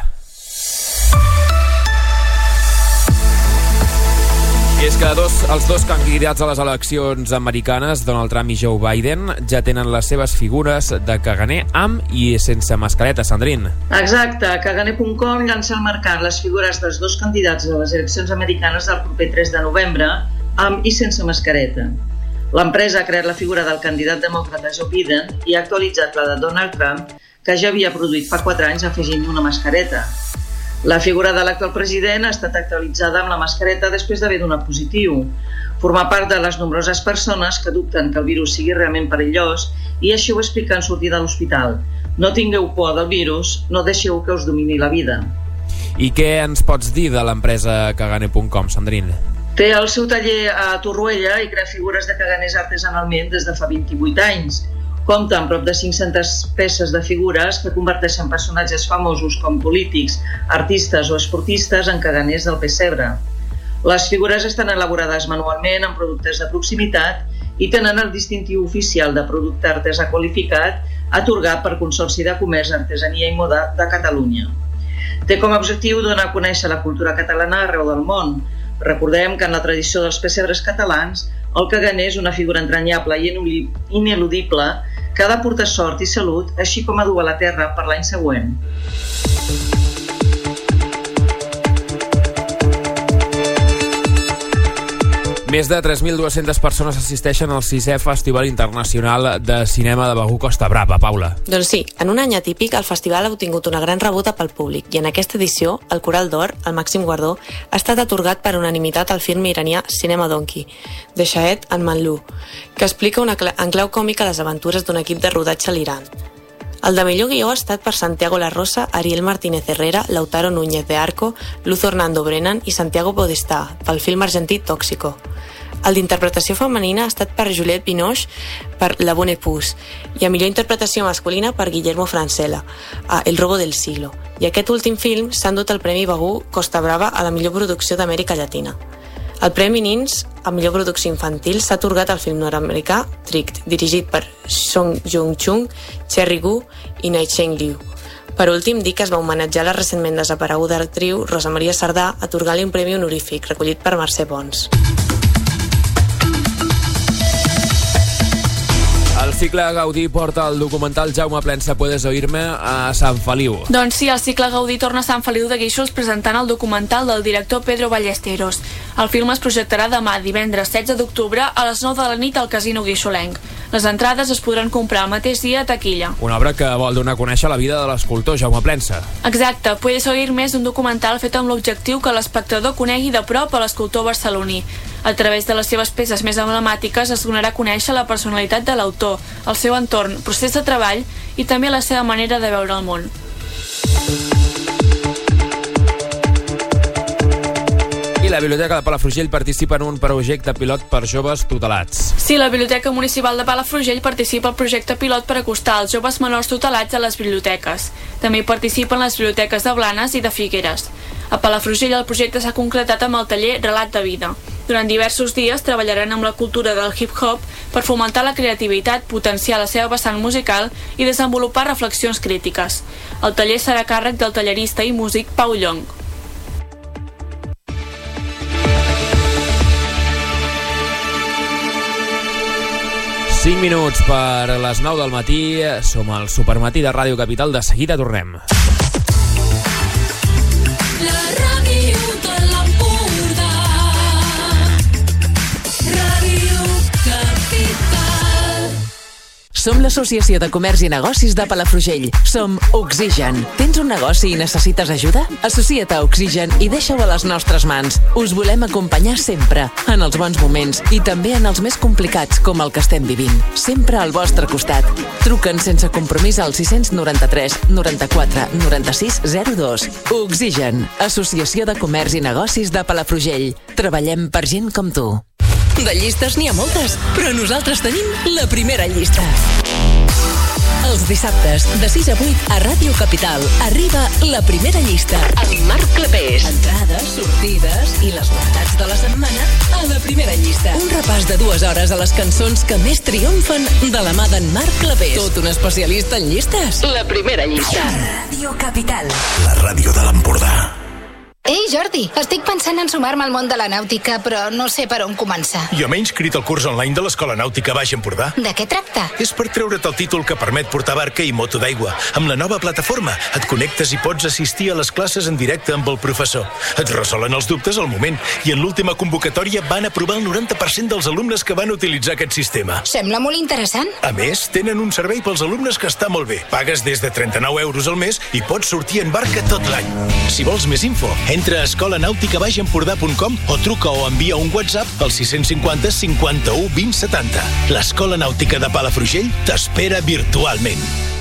I és que els dos candidats a les eleccions americanes, Donald Trump i Joe Biden, ja tenen les seves figures de caganer amb i sense mascareta, Sandrine. Exacte, caganer.com llança al mercat les figures dels dos candidats a les eleccions americanes del proper 3 de novembre, amb i sense mascareta. L'empresa ha creat la figura del candidat demòcrata Joe Biden i ha actualitzat la de Donald Trump, que ja havia produït fa 4 anys afegint una mascareta. La figura de l'actual president ha estat actualitzada amb la mascareta després d'haver donat positiu. Forma part de les nombroses persones que dubten que el virus sigui realment perillós i així ho explica en sortir de l'hospital. No tingueu por del virus, no deixeu que us domini la vida. I què ens pots dir de l'empresa Kagane.com, Sandrine? Té el seu taller a Torroella i crea figures de caganers artesanalment des de fa 28 anys. Compta amb prop de 500 peces de figures que converteixen personatges famosos com polítics, artistes o esportistes en caganers del pessebre. Les figures estan elaborades manualment amb productes de proximitat i tenen el distintiu oficial de producte artesà qualificat atorgat per Consorci de Comerç, Artesania i Moda de Catalunya. Té com a objectiu donar a conèixer la cultura catalana arreu del món. Recordem que en la tradició dels pessebres catalans el caganer és una figura entranyable i ineludible que ha de portar sort i salut, així com a dur a la terra per l'any següent. Més de 3.200 persones assisteixen al 6è Festival Internacional de Cinema de Begur Costa Brava. Paula. Doncs sí, en un any atípic el festival ha obtingut una gran rebuda pel públic i en aquesta edició el Coral d'Or, el màxim guardó, ha estat atorgat per unanimitat al film iranià Cinema Donkey, de Shahed Anmanloo, que explica en clau còmica les aventures d'un equip de rodatge a l'Iran. El de millor guió ha estat per Santiago La Rosa, Ariel Martínez Herrera, Lautaro Núñez de Arco, Luz Orlando Brennan i Santiago Podestá, pel film argentí Tóxico. El d'interpretació femenina ha estat per Juliette Binoche per La Bonne Épouse i a millor interpretació masculina per Guillermo Francella a El Robo del Siglo. I aquest últim film s'ha endut el Premi Begur Costa Brava a la millor producció d'Amèrica Llatina. El Premi Nins a millor producció infantil s'ha atorgat al film nord-americà Tricked, dirigit per Song Joong-chung, Cherry Gu i Nai Cheng Liu. Per últim, dir que es va homenatjar la recentment desapareguda actriu Rosa Maria Sardà atorgant-li un premi honorífic recollit per Mercè Pons. El cicle Gaudí porta el documental Jaume Plensa Puedes Oírme a Sant Feliu. Doncs sí, el cicle Gaudí torna a Sant Feliu de Guíxols presentant el documental del director Pedro Ballesteros. El film es projectarà demà, divendres 16 d'octubre, a les 9 de la nit al Casino Guixolenc. Les entrades es podran comprar el mateix dia a taquilla. Una obra que vol donar a conèixer la vida de l'escultor Jaume Plensa. Exacte, Puedes Oírme és un documental fet amb l'objectiu que l'espectador conegui de prop a l'escultor barceloní. A través de les seves peces més emblemàtiques es donarà a conèixer la personalitat de l'autor, el seu entorn, procés de treball i també la seva manera de veure el món. I la Biblioteca de Palafrugell participa en un projecte pilot per joves tutelats. Sí, la Biblioteca Municipal de Palafrugell participa al projecte pilot per acostar els joves menors tutelats a les biblioteques. També hi participen les biblioteques de Blanes i de Figueres. A Palafrugell el projecte s'ha concretat amb el taller Relat de Vida. Durant diversos dies treballaran amb la cultura del hip-hop per fomentar la creativitat, potenciar la seva vessant musical i desenvolupar reflexions crítiques. El taller serà a càrrec del tallerista i músic Pau Llong. Cinc minuts per les 9 del matí. Som al Supermatí de Ràdio Capital. De seguida tornem. La ràdio de l'Empordà. Ràdio Capital. Som l'Associació de Comerç i Negocis de Palafrugell. Som Oxigen. Tens un negoci i necessites ajuda? Associa't a Oxigen i deixa-ho a les nostres mans. Us volem acompanyar sempre, en els bons moments i també en els més complicats, com el que estem vivint. Sempre al vostre costat. Truca'ns sense compromís al 693 94 96 02. Oxigen, Associació de Comerç i Negocis de Palafrugell. Treballem per gent com tu. De llistes n'hi ha moltes, però nosaltres tenim la primera llista. Els dissabtes, de 6 a 8, a Ràdio Capital, arriba la primera llista. Amb Marc Clapés. Entrades, sortides i les novetats de la setmana a la primera llista. Un repàs de 2 hores a les cançons que més triomfen de la mà d'en Marc Clapés. Tot un especialista en llistes. La primera llista. Ràdio Capital. La ràdio de l'Empordà. Ei, Jordi. Estic pensant en sumar-me al món de la nàutica, però no sé per on començar. Jo m'he inscrit al curs online de l'Escola Nàutica Baix Empordà. De què tracta? És per treure't el títol que permet portar barca i moto d'aigua. Amb la nova plataforma et connectes i pots assistir a les classes en directe amb el professor. Et resolen els dubtes al moment i en l'última convocatòria van aprovar el 90% dels alumnes que van utilitzar aquest sistema. Sembla molt interessant. A més, tenen un servei pels alumnes que està molt bé. Pagues des de 39 euros al mes i pots sortir en barca tot l'any. Si vols més info, entra a escolanauticabaixempordà.com o truca o envia un WhatsApp al 650 51 20 70. L'Escola Nàutica de Palafrugell t'espera virtualment.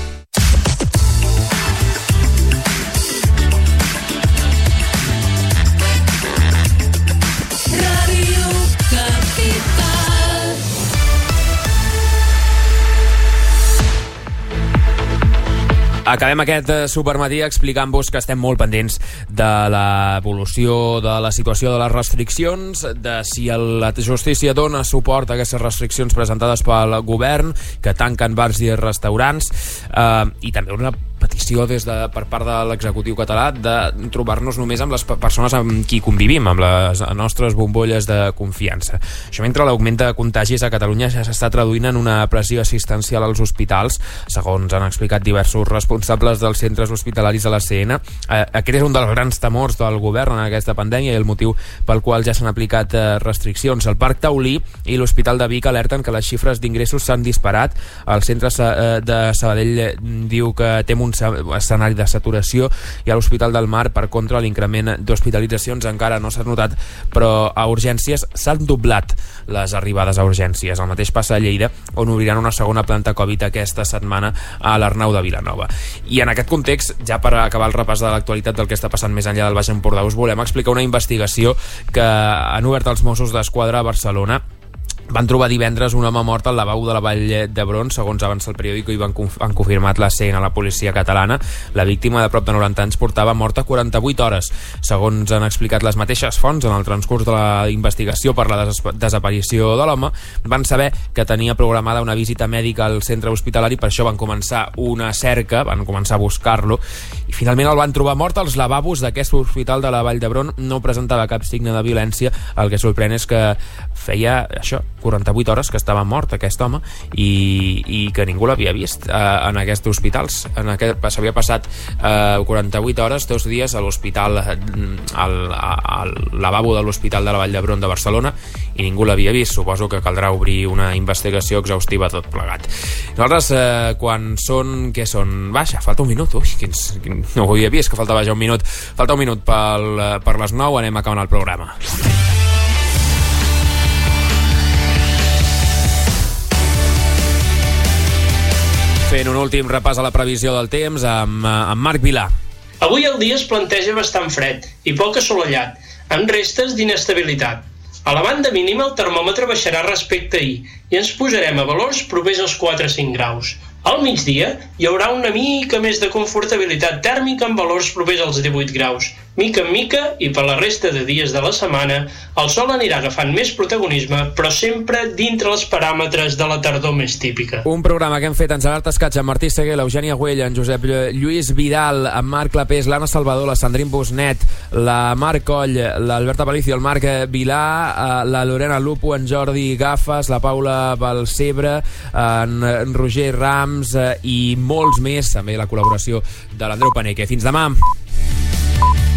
Acabem aquest supermatí explicant-vos que estem molt pendents de l'evolució de la situació de les restriccions, de si la justícia dona suport a aquestes restriccions presentades pel govern, que tanquen bars i restaurants, i també una petició per part de l'executiu català de trobar-nos només amb les persones amb qui convivim, amb les nostres bombolles de confiança. Això mentre l'augment de contagis a Catalunya ja s'està traduint en una pressió assistencial als hospitals, segons han explicat diversos responsables dels centres hospitalaris de la CN. Aquest és un dels grans temors del govern en aquesta pandèmia i el motiu pel qual ja s'han aplicat restriccions. El Parc Taulí i l'Hospital de Vic alerten que les xifres d'ingressos s'han disparat. El centre de Sabadell diu que tem un escenari de saturació i a l'Hospital del Mar, per contra, l'increment d'hospitalitzacions encara no s'ha notat, però a urgències s'han doblat les arribades a urgències. El mateix passa a Lleida, on obriran una segona planta Covid aquesta setmana a l'Arnau de Vilanova. I en aquest context, ja per acabar el repàs de l'actualitat del que està passant més enllà del Baix Empordà, us volem explicar una investigació que han obert els Mossos d'Esquadra a Barcelona. Van trobar divendres un home mort al lavabo de la Vall d'Hebron, segons avança el periòdic, i han confirmat la CN a la policia catalana. La víctima, de prop de 90 anys, portava morta 48 hores. Segons han explicat les mateixes fonts, en el transcurs de la investigació per la desaparició de l'home, van saber que tenia programada una visita mèdica al centre hospitalari, per això van començar una cerca, van començar a buscar-lo, i finalment el van trobar mort als lavabos d'aquest hospital de la Vall d'Hebron. No presentava cap signe de violència. El que sorprèn és que feia això, 48 hores que estava mort aquest home i que ningú l'havia vist en aquests hospitals. S'havia passat 48 hores, 2 dies a l'hospital, al lavabo de l'Hospital de la Vall d'Hebron de Barcelona, i ningú l'havia vist. Suposo que caldrà obrir una investigació exhaustiva tot plegat. Nosaltres, quan són... Què són? Vaja, falta un minut. Ui, no ho havia vist, que faltava ja un minut. Falta un minut per les 9, anem acabant el programa. Fent un últim repàs a la previsió del temps amb Marc Vilà. Avui el dia es planteja bastant fred i poc assolellat, amb restes d'inestabilitat. A la banda mínima el termòmetre baixarà respecte a ahir i ens posarem a valors propers als 4-5 graus. Al migdia hi haurà una mica més de confortabilitat tèrmica amb valors propers als 18 graus. Mica en mica, i per la resta de dies de la setmana, el sol anirà agafant més protagonisme, però sempre dintre els paràmetres de la tardor més típica. Un programa que hem fet en Gerard Escatxa, en Martí Seguer, l'Eugènia Güell, en Josep Lluís Vidal, en Marc Clapés, l'Anna Salvador, la Sandrine Busnet, la Marc Coll, l'Alberta Palicio, el Marc Vilà, la Lorena Lupo, en Jordi Gafes, la Paula Balcebre, en Roger Rams i molts més, també la col·laboració de l'Andreu Paneque. Fins demà!